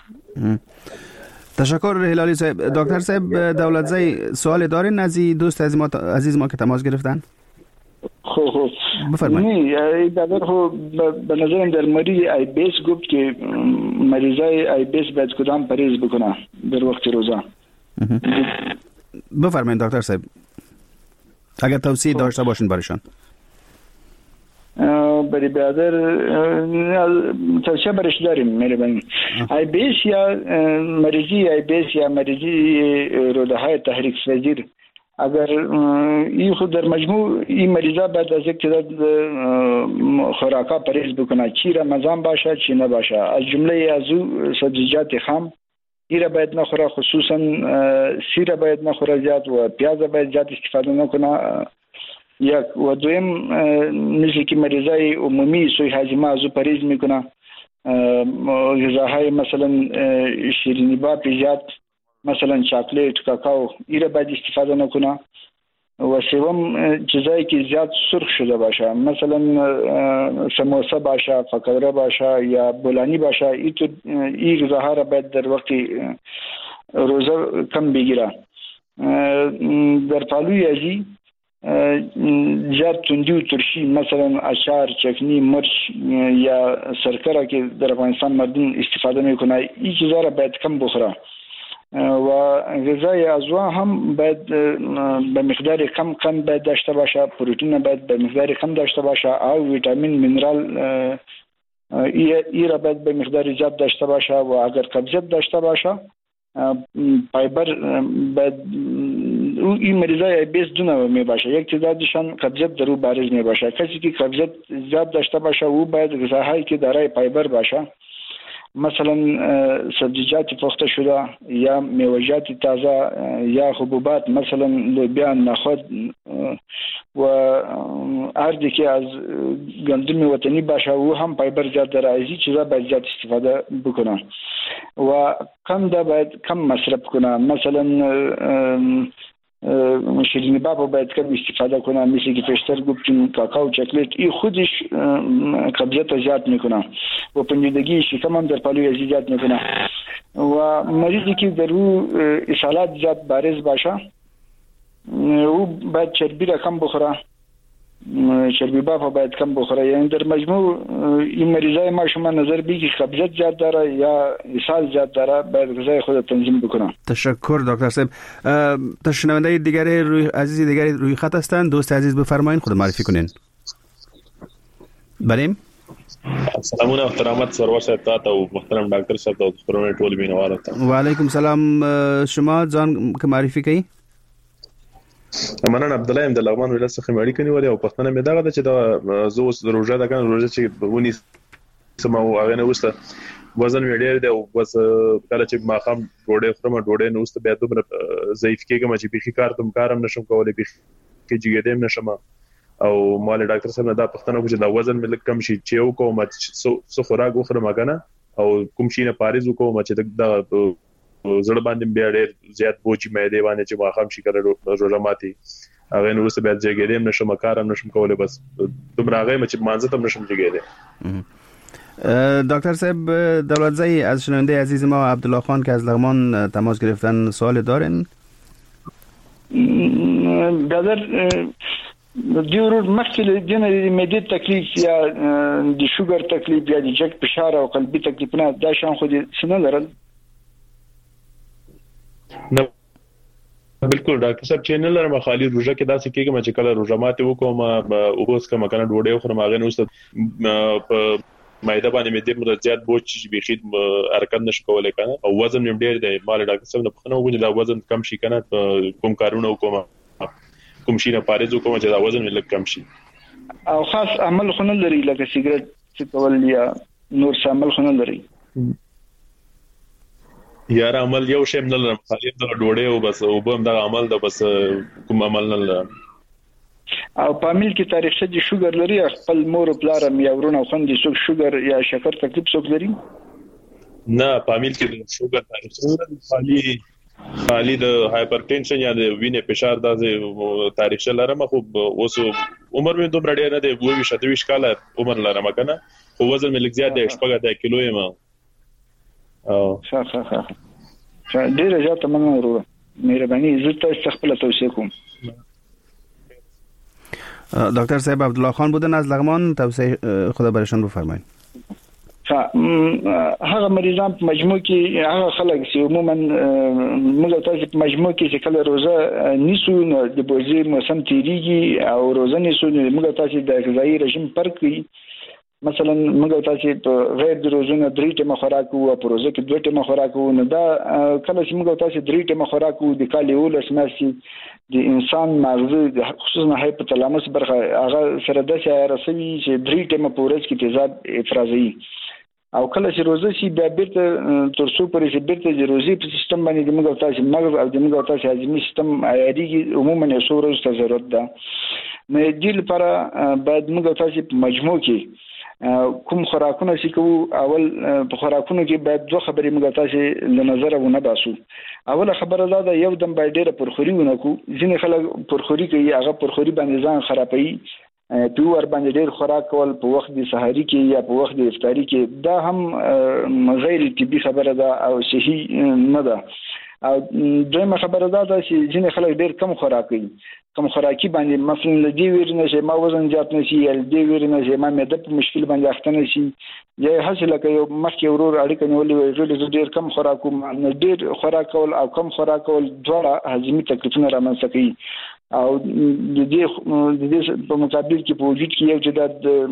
تشکر هلالی صاحب. دکتر صاحب دولتزی سوال دارین از دوست عزیز ما که تماس گرفتن؟ خب بفرمایید. نه بعد به نظرم در مریض ای بی اس گفت که مریضای ای بی اس باید کدام پرهیز بکنه در وقت روزه. بفرمایید دکتر صاحب اگر توصیه داشته باشین برایشان. برای برادر توصیه برش داریم مهربانی. ای بی اس یا مریضی ای بی اس یا مریضی روده های تحریک پذیر، اگر این خود در مجموع این مریضا بعد از یک تعداد خوراکا پرهیز بکنه، چی رمضان باشه چی نباشه، از جمله از او سبزیجات خام ایره باید نخوره، خصوصا سیره باید نخوره زیاد و پیاز باید زیاد استفاده نکنه. یک و دویم مثل که مریضای عمومی سوی هاضمه از او پرهیز میکنه، غذاهای مثلا شیرینی با زیاد، مثلا چاکلیت، کاکائو ایره باید استفاده نکنه. و سوم چیزایی که زیاد سرخ شده باشه، مثلا سموسه باشه، فکوره باشه یا بولانی باشه، این غذاها را باید در وقت روزه کم بگیره. در پالوی ازی زیاد تندی و ترشی، مثلا اچار، چکنی، مرچ یا سرکه که در افغانستان مردم استفاده میکنه، این چیزا را باید کم بخوره. و غذای ازوا هم باید به مقدار کم باید داشته باشه، پروتئین باید به مقدار کم داشته باشه، او ویتامین مینرال ای را باید به مقدار زیاد داشته باشه. و اگر قبضیت داشته باشه فایبر باید این مریضای ای بی اس دو نوع می باشه، یک تعدادشان قبضیت در او بارز می باشه. کسی که قبضیت زیاد داشته باشه او باید غذاهایی که دارای فایبر باشه، مثلا سبزیجات پخته شده یا میوه‌جات تازه یا حبوبات، مثلا لوبیا، نخود و اردی که از گندم وطنی باشه او هم فایبر زیاد داره. از این چیزا باید زیاد استفاده بکنه و کم مصرف کنه. مثلا شیرینی بابا باید کم استفاده کنه، مثل که پیشتر گفتیم کاکائو، چاکلیت، این خودش قبضیت زیاد میکنه و پنجیدگی شکم هم در پالوی ازی زیاد میکنه. و مریضی که در او اسهالات زیاد بارز باشه او باید چربی را کم بخوره، چربی بافا باید کم بخوره. یعنی در مجموع این مریضای ما شما نظر بگی که قبضیت زیاد داره یا اسهال زیاد داره، باید غذای خود تنظیم بکنه. تشکر دکتر صاحب. شنونده دیگری عزیز دیگری روی خط هستند، دوست عزیز بفرمایید خود معرفی کنین. بریم سلامونه احترامات سرور صاحب ته او محترم ډاکټر صاحب او خبرونه ټول بینواره ته. و علیکم سلام. شما ځان که معرفي کړئ؟ مننه. عبد الله ام د لغمان ولایت څخه مړی کني ولی او پښتنه مې دغه چې دا زو روزه د کان روزه چې ونی سمو هغه نه وسته وزن مې ډېر دی او بس کله چې ما خام ډوډۍ نو وسته بیا دومره ضعیف کېږم چې بيخي کارم نشم کولای، بيخي جګېدم نشم او مال ډاکټر صاحب دا پښتنه کوم چې دا وزن ملک کم شي چې یو کوم څه خوراک وخره مګنه او کوم شي نه پاریز وکوم چې دا زړه باندې بیا ډېر زیات بوجي مې دی باندې چې واخم شي کړو روزه ماتي هغه نو څه بیا ځګېدم نشم کارم نشم کولای بس تم راغی مې چې مانځه تم نشم ځګېدم. دکتر صاحب دولتزئی از شنونده عزیز ما عبدالله خان که از لغمان تماس گرفتن سوال دارین؟ برادر دیور مخکې د معدې تکلیف یا د شوګر تکلیف یا د جګ فشار او قلبي تکلیفونه دا شان خو دې څه لرل؟ نه بالکل ډاکټر صاحب چې نه لرم خالي روزه کې دا څه کېږي چې کله روزه ماته وکوم او اوس کوم کنه ډوډۍ خورم هغه نو په مایده باندې مې د مرزيات بوج چې بيخي حرکت نشو کولای کنه او وزن مې ډېر دی مال ډاکټر صاحب نه پخنه وګورم دا وزن کم شي کنه کوم کارونه کوم شي نه پارېز کوم چې دا وزن مې لږ کم شي او خاص عمل خو نه لري لکه سیګریټ څکول یا نور څه عمل خو نه لري یار عمل یو شی نه لرم خالي د ډوډۍ او بس او به دا عمل د بس کوم عمل نه لرم او پامیل کې تاریخ د شوګر لري خپل مور پلار مې ورونه خوندې څوک شوګر یا شکر تکلیف څوک لري نه پامیل کې د شوګر تاریخ خالي د هایپرټنشن یا د وینې فشار د تاریخ لرم خو اوس عمر مې دومره ډېر نه دی 27 کال عمر لرم کنه خو وزن مې لږ زیات دی 18 کیلو یم او ښه ډېر زیات مننه ورو مهرباني عزت تاسو خپل توصیه کوم. دکتر صاحب عبدالله خان بودن از لغمان توصیه خدا برشان بفرمایید. هغه مریضان په مجموع کې هغه خلک چې عموما موږ تاسو په مجموع کې چې کله روزه نیسو نو د بوزي موسم تیریږي او روزه نیسو موږ تاسو د غذایی رژیم پر کوي مثلا موږ تاسو په غیر د روزونو 3 ټیمه خوراک او په روزه کې 2 ټیمه خوراک نو دا کله چې موږ تاسو 3 ټیمه خوراک د کالي ولس ماسي د انسان مغزه خصوصا هایپوتالاموس برخه هغه سره د رسوي چې 3 ټیمه په ورځ کې تیزاب افرازي او کله چې روزه شي بیا بیرته ترڅو پرې چې بیرته د روزي په سیستم باندې موږ تاسو مغز او د موږ تاسو هضمي سیستم عیاري عموما یو څو ورځې ته ضرورت ده نو دې لپاره باید موږ تاسو په مجموع کې کوم خوراکونه چې کوو اول په خوراکونو کې باید دوه خبرې موږ تاسو له نظر ونه باسو. اوله خبره دا یو دم باید ډېر پرخوري ونکو ځینې خلک پرخوري کوي هغه پرخوري باندې ځان خرابوي په ور باندې ډېر خوراک کول په وخت د سحری کې یا په وخت د افطاری کې دا هم غیر طبي خبره ده او صحیح نه ده. او دویمه خبره ده چې ځینې خلک ډېر کم خوراک کوي کم خوراکي باندې مثلا لدی ویرنه چې ما وزن زیات نشي یا لدی ویرنه چې ما معده په مشکل باندې اخته نشي یا حاصله کوي مخکې ورور اړیکه نیولې وي ډېر کم خوراک کوم نه ډېر خوراک کول او کم خوراک کول دواړه هضمي تکلیفونه رامنځته کوي او د دې په مقابل کې په وجود کې یو جداد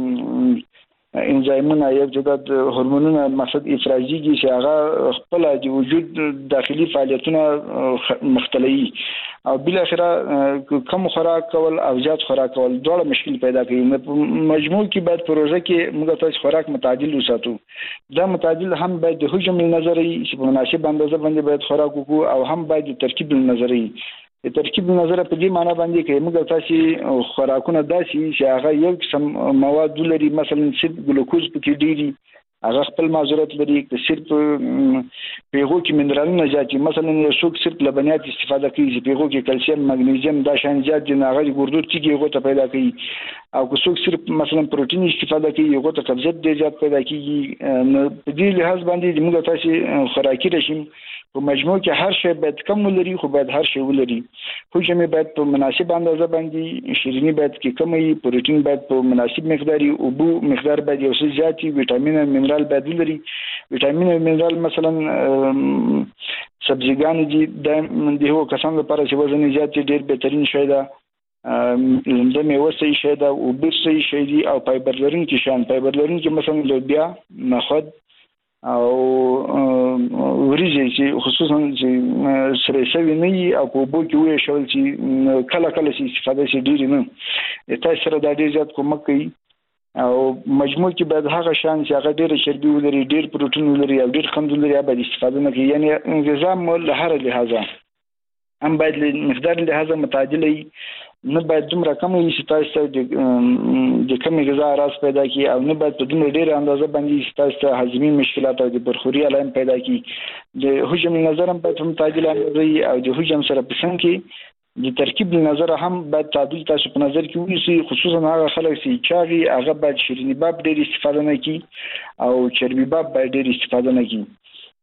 انزایمونه یو جداد هورمونونه مقصد افرازيږي چې هغه خپل د وجود داخلي فعالیتونه مختلفي او بل اخره کم خوراک کول او زیات خوراک کول ډېر مشکل پیدا کوي. مجموع کې باید پروژه کې موږ تاسو خوراک متعادل وساتو دا متعادل هم باید د حجم نظری چې په مناسب اندازه باندې باید خوراک وکړو او هم باید د ترکیب نظری ترکیب نظر په دې معنی باندې کې موږ تاسو خوراکونه داسي چې هغه یو قسم مواد لري مثلا صرف ګلوکوز پکې ډیری هغه خپل معذورت لري چې صرف پیغو کې منرالونه زیات مثلا یو څوک صرف لبنیات استفاده کوي چې پیغو کې کلسیم مګنیزیم دا شان زیات دي هغه ګردو تیږي هغه ته پیدا کوي او څوک صرف مثلا پروتین استفاده کوي هغه ته قبضیت ډیر زیات پیدا کیږي په دې لحاظ باندې موږ تاسو خوراکي رژیم په مجموع کې هر شی باید کم ولري خو باید هر شی ولري حجم باید په مناسب اندازه باندې شیرینی باید کې کم وي پروتین باید په مناسب مقداري او بو مقدار باید یو څه زیاتی وټامین او منرال باید ولري وټامین او منرال مثلا سبزیګان دي د هو کسانو لپاره چې وزن زیات ډیر بهترین شی ده د میوه صحیح شی ده او بل صحیح شی دي او فایبر لرونکي شان فایبر لرونکي مثلا لوبیا نخود او وريجي چې خصوصا چې سره شوی نه او په بو کې وې شول چې کله کله چې استفاده شي ډیر نه تاسو سره د ډیر زیات کومک کوي او مجموع کې بعد هغه شان چې هغه ډیر چربي ولري ډیر پروتین ولري او ډیر خوند ولري به استفاده نه کوي یعنی نظام له هر لحاظه هم باید مقدار لحاظه متعادل وي نه باید دومره کم وي چې تاسو د کمې غذا راز پیدا کی او نه باید په دومره ډیره اندازه باندې چې تاسو هضمي مشکلات او د برخوري علائم پیدا کی. د حجم نظر هم باید متعادل اندازه او د حجم سره په څنګ کې د ترکیب نظر هم باید تعادل تاسو په نظر کې ونیسئ، خصوصا هغه خلک چې چاغي هغه باید شیرینی باب ډیر استفاده نه کوي او چربي باب باید ډیر استفاده نه کوي.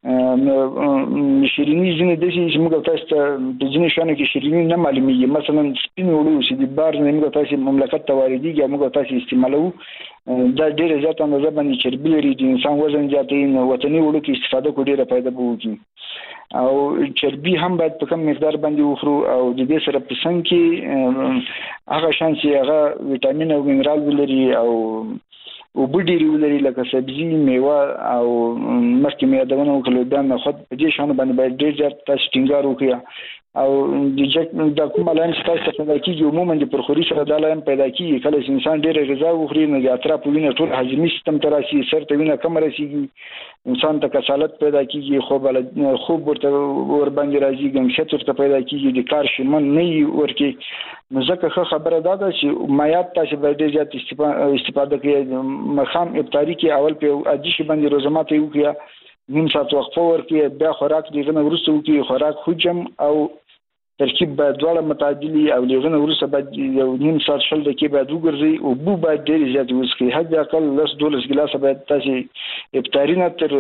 شیرینی ځینې د چې موږ تاسو ته د ځینې شانو کې شیرینی نه معلومیږي، مثلا سپین وړو چې د بار نه موږ تاسو مملکت ته واردېږي موږ تاسو استعمالو دا ډیره زیاته اندازه باندې چربي لري، د انسان وزن زیاتوي، نو وطني وړو کې استفاده کو ډیره فائدہ به وکړي. او چربي هم باید په کم مقدار باندې وخورو او د دې سره په څنګ کې هغه شان چې هغه ویټامین او مینرال ولري او وبډيري ولري لکه سبزي، میوه او مخکې مې یادونه وکړه دا خود په دې شان باندې باید ډیر زیات تاسو ټینګار وکړئ او د کوم علائم چې تاسو پیدا کیږي عموما د پرخوري سره د علائم پیدا کیږي. کله چې انسان ډیر غذا وخوري نو د اطراف وینه ټول هضمي سیستم ته راشي، سر ته وینه کم رسیږي، انسان ته کسالت پیدا کیږي، خوب ورته ور باندې راځي، ګنګشت ورته پیدا کیږي، د کار شمن نه ورکی. نو ځکه خبره ده چې مایات تاسو باید زیات استفاده کړئ. مخام افطاری کې اول په عادي شی باندې روزمات یو کړئ، نیم ساعت وقفه ورکړئ، بیا خوراک دیغه ورسته وکړئ. خوراک حجم او ترکیب باید دواړه متعادلي او لغنه ورسره باید یو نیم ساعت شل دقیقې باید وګرځي او بو باید ډېر زیات وڅښي، حد اقل 10-12 ګلاسه باید تاسو افطاری نه تر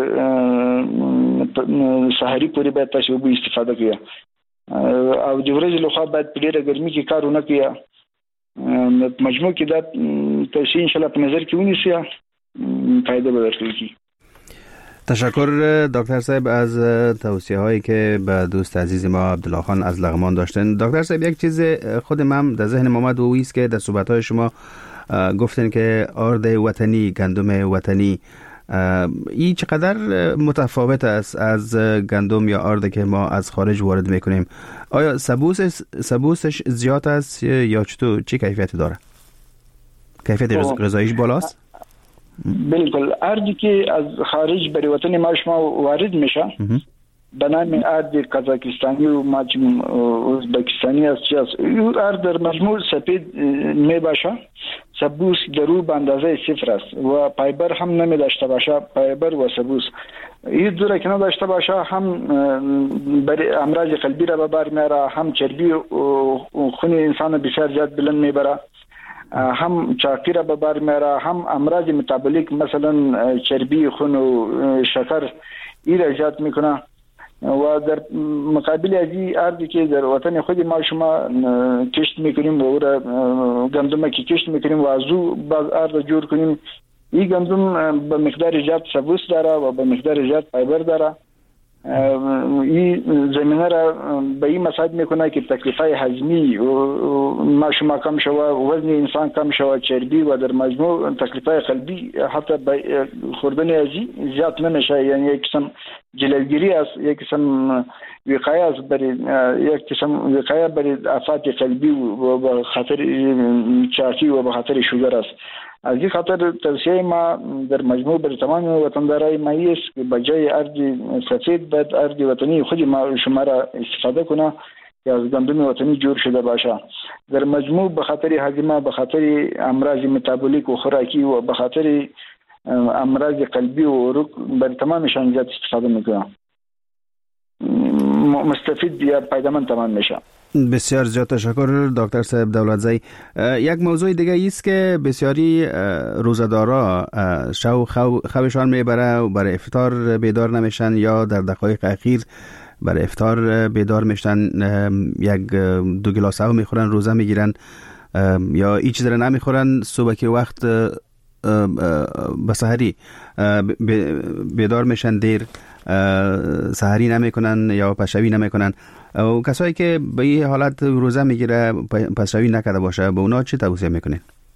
سحری پورې باید تاسو وبو استفاده کړئ او د ورځې لخوا باید په ډېره ګرمي کې کار ونه کړئ. مجموع کې دا تاسو ان شاء الله په نظر کې ونیسئ، فایده به درکړي. تشکر دکتر صاحب از توصیه هایی که به دوست عزیز ما عبدالله خان از لغمان داشتن. دکتر صاحب یک چیز خود من در ذهن آمد و است که در صحبت های شما گفتن که آرد وطنی، گندم وطنی این چقدر متفاوت است از گندم یا آرد که ما از خارج وارد میکنیم؟ آیا سبوسش زیاد است یا چطور، چه کیفیتی داره؟ کیفیت غذاییش بالاست؟ بالکل. ارزی که از خارج برای وطن ما شما وارد میشه به نام ارز قزاقستانی و ازبکستانی است. چی است؟ این ارز در مجموع سفید می باشه، سبوس درو به اندازه 0 است و فایبر هم نمی داشته باشه. فایبر و سبوس این دوره که نداشته باشه هم برای امراض قلبی را به بار میاره، هم چربی خون انسان بسیار زیاد بلند میبره، هم چاقی را به بار میاره، هم امراض متابولیک مثلا چربی خون و شکر این را ایجاد میکنه. و در مقابل از این ارزی که در وطن خود ما شما کشت میکنیم و گندم که کشت میکنیم و از او باز ارز جور کنیم، این گندم به مقدار زیاد سبوس داره و به مقدار زیاد فایبر داره. این زمینه را به این مساعد میکنه که تکلیفای هضمی ما شما کم شود، وزن انسان کم شود، چربی و در مجموع تکلیفای قلبی حتی خوردن ازی زیاد نمیشه. یعنی یک قسم جلوگیری است، یک قسم وقایه است، یک قسم وقایه برای آفات قلبی و به خاطر چاقی و به خاطر شوگر است. از این خاطر توصیه ما در مجموع بر تمام وطندارای ما است که بجای ارز سفید باید ارز وطنی خود ما شما را استفاده کنه که از گندم وطنی جور شده باشه. در مجموع به خاطر هضم، به خاطر امراض متابولیک و خوراکی و به خاطر امراض قلبی و عروق بر تمامشان زیاد استفاده میکنه، مستفید یا پایدارمند تمام میشه. بسیار زیاد تشکر دکتر صاحب دولتزئی. یک موضوع دیگه است که بسیاری روزدارا خوابشان میبره و برای افطار بیدار نمیشن یا در دقایق اخیر برای افطار بیدار میشن، 1-2 گلاس آب میخورن، روزه میگیرن یا هیچ چیز را نمیخورن، صبح که وقت به سحری بیدار میشن، دیر سحری نمیکنن یا پشوی نمیکنن. و کسایی که به این حالت روزه میگیره پشوی نکرده باشه به اونا چی توصیه میکنین؟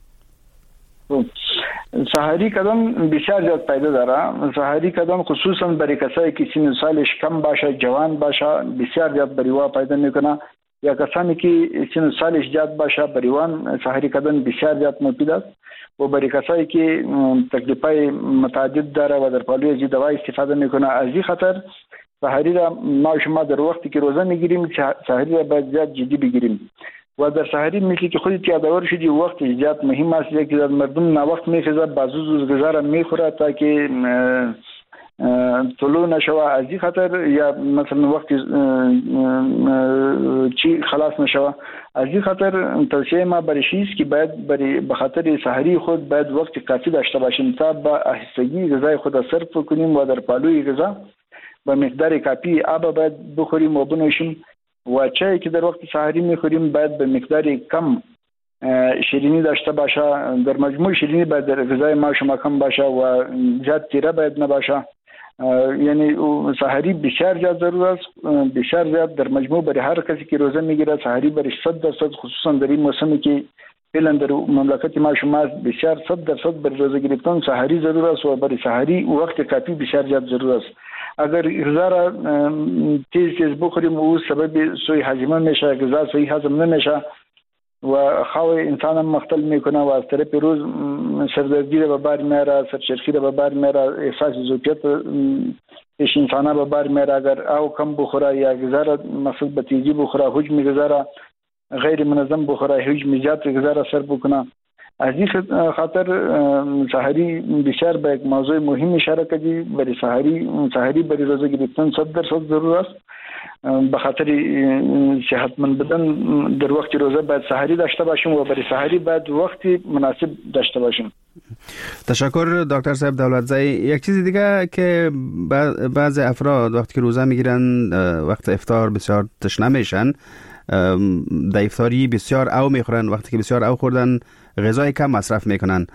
سحری کدام بسیار زیاد فایده داره. سحری کدام خصوصا برای کسایی که سن سالش کم باشه، جوان باشه، بسیار زیاد بریوا پیدا میکنه. یا کسانی که سن سالش زیاد باشه بریوان سحری کدام بسیار زیاد مفید است. و برای کسایی که تکلیفای متعدد داره و در پالوی از دوای استفاده میکنه، از این خاطر سحری را ما شما در وقتی که روزه میگیریم سحری را باید زیاد جدی بگیریم. و در سحری مثل که خودت یادآور شدی وقت ایجاد مهم است که در مردم نه وقت میخواد بعضی غذا را میخوره تا که طلوع نشوه از این خاطر یا مثلا وقت چی خلاص نشوه از این خاطر توصیه ما برای است که باید به خاطر سحری خود باید وقت کافی داشته باشیم تا با آهستگی غذای خود را صرف کنیم و در پالوی غذا با مقدار کافی آب باید بخوریم و بنوشیم و چای که در وقت سحری میخوریم باید به مقدار کم شیرینی داشته باشه. در مجموع شیرینی باید در غذای ما شما کم باشه و زیاد تیره باید نباشه. یعنی سحری بسیار زیاد ضرور است، بسیار زیاد در مجموع برای هر کسی که روزه میگیره سحری برای 100% خصوصا در این موسمی که فعلا در مملکت ما شما بسیار 100% برای روزه گرفتن سحری ضرور است و برای سحری وقت کافی بسیار زیاد ضرور است. اگر غذا را تیز بخوریم او سبب سوء هضم میشه، غذا صحیح هضم نمیشه و خواه انسان هم مختل میکنه و از طرف روز سردردی را به بار میاره، سرچرخی را به بار میاره، احساس ضعفیت پیش انسان به بار میاره. اگر او کم بخوره یا غذا را مقصود به تیزی بخوره، حجم غذا را غیر منظم بخوره، حجم زیاد غذا را سر بکنه. از این خاطر سحری بسیار به یک موضوع مهم اشاره کردی. برای سحری برای روزه گرفتن 100% ضرور است. به خاطر صحتمند بودن در وقت روزه باید سحری داشته باشیم و برای سحری باید وقتی مناسب داشته باشیم. تشکر دکتر صاحب دولتزی. یک چیز دیگه که بعضی افراد وقتی که روزه میگیرن وقت افطار بسیار تشنه میشن، در افطاری بسیار او میخورن، وقتی که بسیار او خوردن غذای کم مصرف میکنن،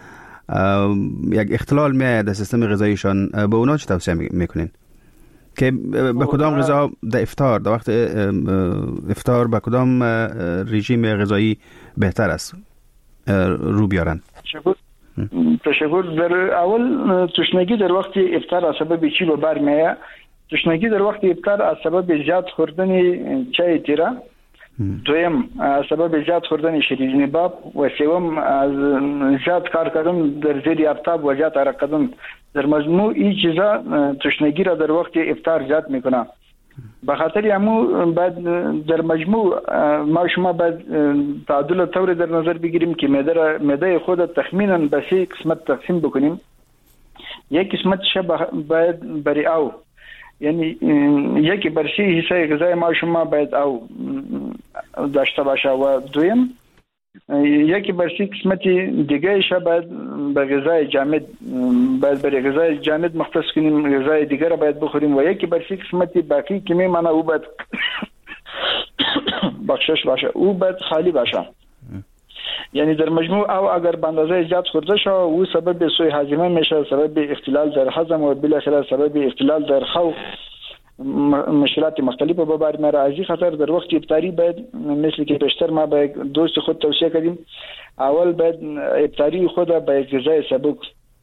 یک اختلال میاد در سیستم غذاییشان. به اونا چه توصیه میکنین که به کدام غذا در افطار، در وقت افطار به کدام رژیم غذایی بهتر است رو بیارن؟ تشکر. در اول تشنگی در وقت افطار از سبب چی به بر میاد؟ تشنگی در وقت افطار از سبب زیاد خوردن چای تیره، دویم از سبب زیاد خوردن شیرینی باب و سوم از زیاد کار کردن در زیر آفتاب و زیاد حرکت کردن. در مجموع این چیزا تشنگی را در وقت افطار زیاد میکنه. به خاطر همو بعد در مجموع ما شما باید تعادل طور در نظر بگیریم که معده خود تخمینا به 3 قسمت تقسیم بکنیم. یک قسمت باید برای او، یعنی یکی برشی حصه غذای ما شما باید او داشته باشه و دویم یکی برشی قسمتی دیگه ایشه باید به غذای جامد، باید برای غذای جامد مختص کنیم، غذای دیگه را باید بخوریم و یکی برشی قسمتی باقی که میمانه او باید بخشش باشه، او باید خالی باشه. یعنی در مجموع او اگر به اندازه زیاد خورده شد او سبب سوء هاضمه میشه، سبب اختلال در هضم و بالاخره سبب اختلال در خو مشکلات مختلف به بار میاره. از این خاطر در وقت افطاری باید مثل که پیشتر ما به دوست خود توصیه کردیم، اول باید افطاری خود به غذای سبک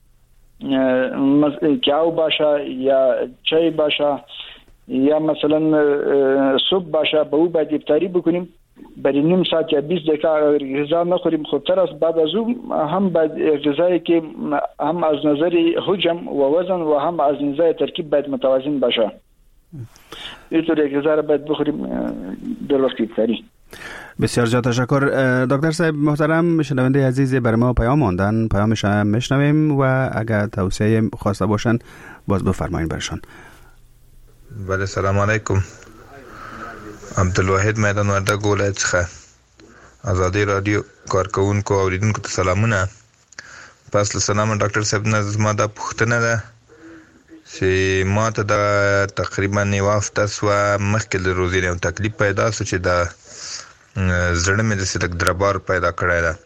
که او باشه یا چای باشه یا مثلا سوپ باشه به او باید افطاری بکنیم. برای نیم ساعت یا 20 دقیقه غذا نخوریم خوبتر است. بعد از اون هم باید غذایی که هم از نظر حجم و وزن و هم از نظر ترکیب باید متوازن باشه. اینطور غذا را باید بخوریم در وقت افطاری. بسیار زیاد تشکر دکتر صاحب محترم. شنونده عزیز بر ما پیام ماندن، پیامش هم میشنویم و اگر توصیه خواسته باشن باز بفرمایید برشان. بله سلام علیکم. عبدالواحد میدان ورده ګولای څخه ازادي رادیو کارکونکو او اوریدونکو ته سلامونه. پس له سلام ډاکټر صاحب نه زما د پوښتنه ده چې ما ته د تقریبا یو هفته سوه مخکې له روزې یو تکلیف پیدا شو چې د زړه مې داسې لږ دربار پیدا کړی ده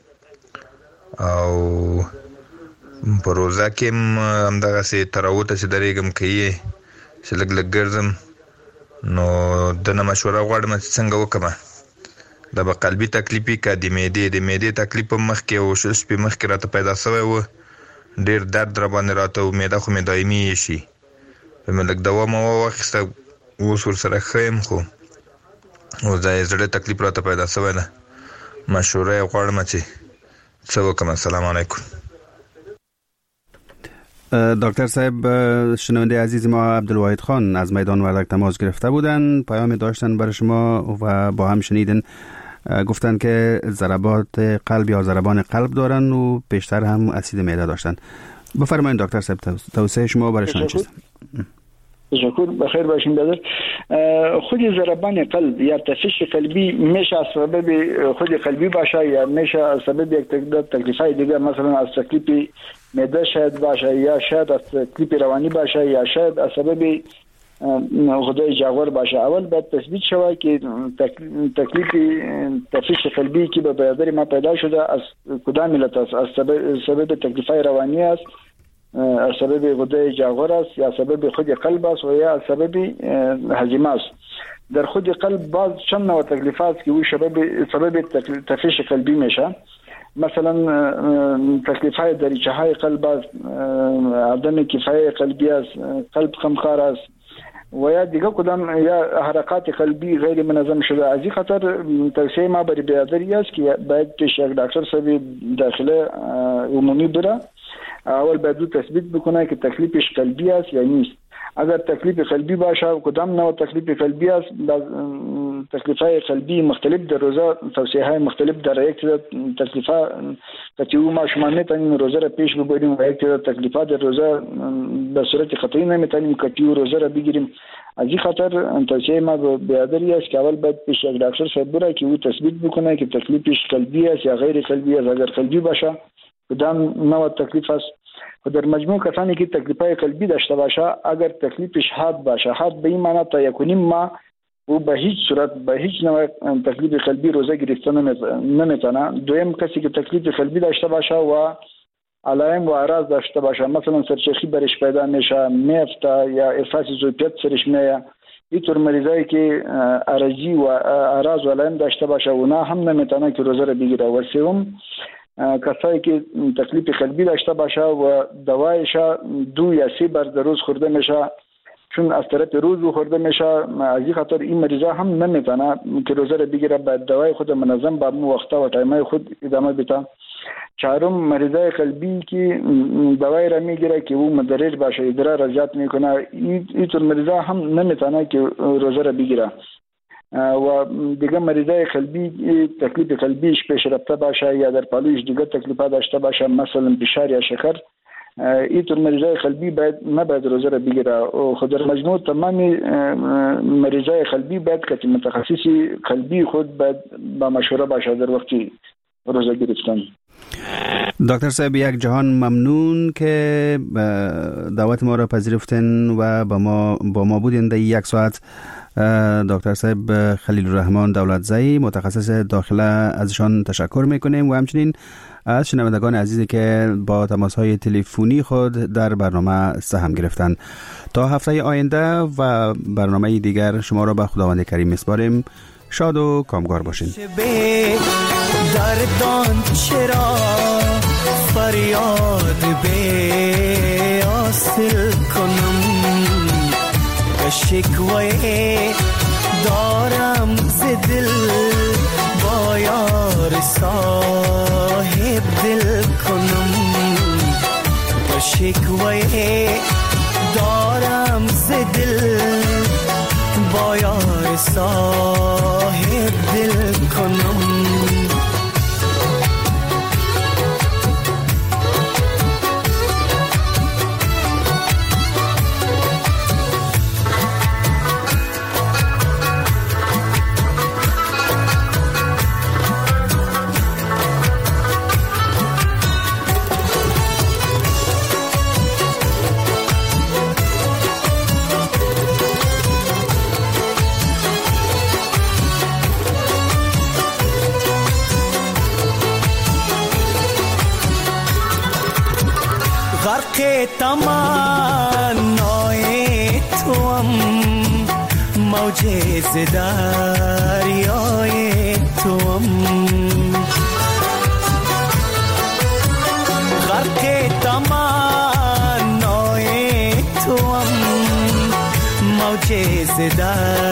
او په روزه کې هم همدغسې تر اوته چې درېږم کوي چې لږ لږ ګرځم، نو دنه مشوره غواړم چې څنګه وکړم. دا به قلبي تکلیف وي که د معدې تکلیف په مخکې او شل شپې مخکې راته پیدا شوی و، ډېر درد را باندې راته و، معده خو مې دایمي شي، مې لږ دوا موا واخیسته، اوس ورسره ښه یم، خو اوس دا یې زړه تکلیف راته پیدا شوی ده. مشوره یې غواړم چې څه وکړم. السلام علیکم. دکتر صاحب شنونده عزیز ما عبدالواحد خان از میدان وردک تماس گرفته بودن، پیام داشتن برای شما و با هم شنیدن. گفتن که ضربات قلب یا ضربان قلب دارن و پیشتر هم اسید معده داشتن. بفرمایید دکتر صاحب، توصیه شما برایشان چیست؟ تشکر، بخیر باشین برادر. خود ضربان قلب یا تشویش قلبی میشه از سبب خود قلبی باشه یا میشه از سبب یک تکلیفای دیگه، مثلا از تکلیف معده شاید باشه یا شاید از تکلیف روانی باشه یا شاید از سبب غده جاور باشه. اول باید تثبیت شود که تکلیف تشویش قلبی که به برادر ما پیدا شده از کدام علت است، از سبب تکلیفای روانی است، از سبب غده جاور است یا سبب خود قلب است و یا از سبب هضم است. در خود قلب بعض چند نوع تکلیفات که او سبب تشویش قلبی میشه، مثلا تکلیفات دریچه های قلب است، عدم کفایه قلبی است، قلب خمخار است و یا دیگه کدام یا حرکات قلبی غیر منظم شده. از این خاطر توصیه ما برای برادری است که باید پیش یک دکتر صاحب داخله عمومی بره. اول باید تثبیت بکنه که تکلیفش قلبی است یا نیست. اگر تکلیف قلبی باشه کدام نوع تکلیف قلبی است، تکلیف‌های قلبی مختلف در روزه توصیه‌های مختلف در یک تکلیفات که ما شما میتونیم روزه را پیش ببریم و یک تکلیفات در روزه به صورت قطعی نمیتونیم که روزه را بگیریم. از این خاطر توصیه ما به برادری است که اول باید پیش یک دکتر صاحب بره که او تثبیت بکنه که تکلیفش قلبی است یا غیر قلبی است. اگر قلبی باشه کدام نوع تکلیف است و در مجموع کسانی که تکلیفای قلبی داشته باشه، اگر تکلیفش حاد باشه، حاد به این معنی تا یکونیم ما او به هیچ صورت به هیچ نوع تکلیف قلبی روزه گرفتن نمیتونه. دویم کسی که تکلیف قلبی داشته باشه و علائم و اعراض داشته باشه، مثلا سرچشی برش پیدا میشه، میفته یا احساس ضعفیت سرش میه، اینطور مریضایی که ارزی و اعراض و علائم داشته باشه اونا هم نمیتونه که روزه رو بگیره. و سوم کسایی که تکلیف قلبی داشته باشه و دوایش 2 یا 3 بار در روز خورده میشه، چون از طرف روز خورده میشه، از این خاطر این مریضا هم نمیتونه که روزه رو بگیره، باید دوای خود منظم با وقتا و تایمای خود ادامه بده. چهارم مریضای قلبی که دوای را میگیره که او مدرج باشه، ادرار را زیاد میکنه، اینطور مریضا هم نمیتونه که روزه رو بگیره. و دیگه مریضای قلبی تکلیف قلبیش پیش رفته باشه یا در پالوش دیگه تکلیفات داشته باشه، مثلا فشار یا شکر، اینطور مریضای قلبی نباید روزه را بگیره. و خود در مجموع تمام مریضای قلبی باید که متخصصی قلبی خود باید با مشوره باشه در وقت روزه گرفتن. دکتر صاحب یک جهان ممنون که دعوت ما را پذیرفتن و با ما بودین در 1 ساعت. دکتر صاحب خلیل الرحمن دولتزایی متخصص داخله، ازشان تشکر میکنیم و همچنین از شنوندگان عزیزی که با تماس‌های تلفنی خود در برنامه سهم گرفتند. تا هفته آینده و برنامه دیگر شما را به خداوند کریم میسپاریم. شاد و کامگار باشین. دردان چرا فریاد به حاصل کنم، شکوه دارم ز دل با یار صاحب دل کنم، شکوه دارم ز دل با یار صاحب دل کنم. غرق تمنای توام، موج ز دریای توام، غرق تمنای توام، موج ز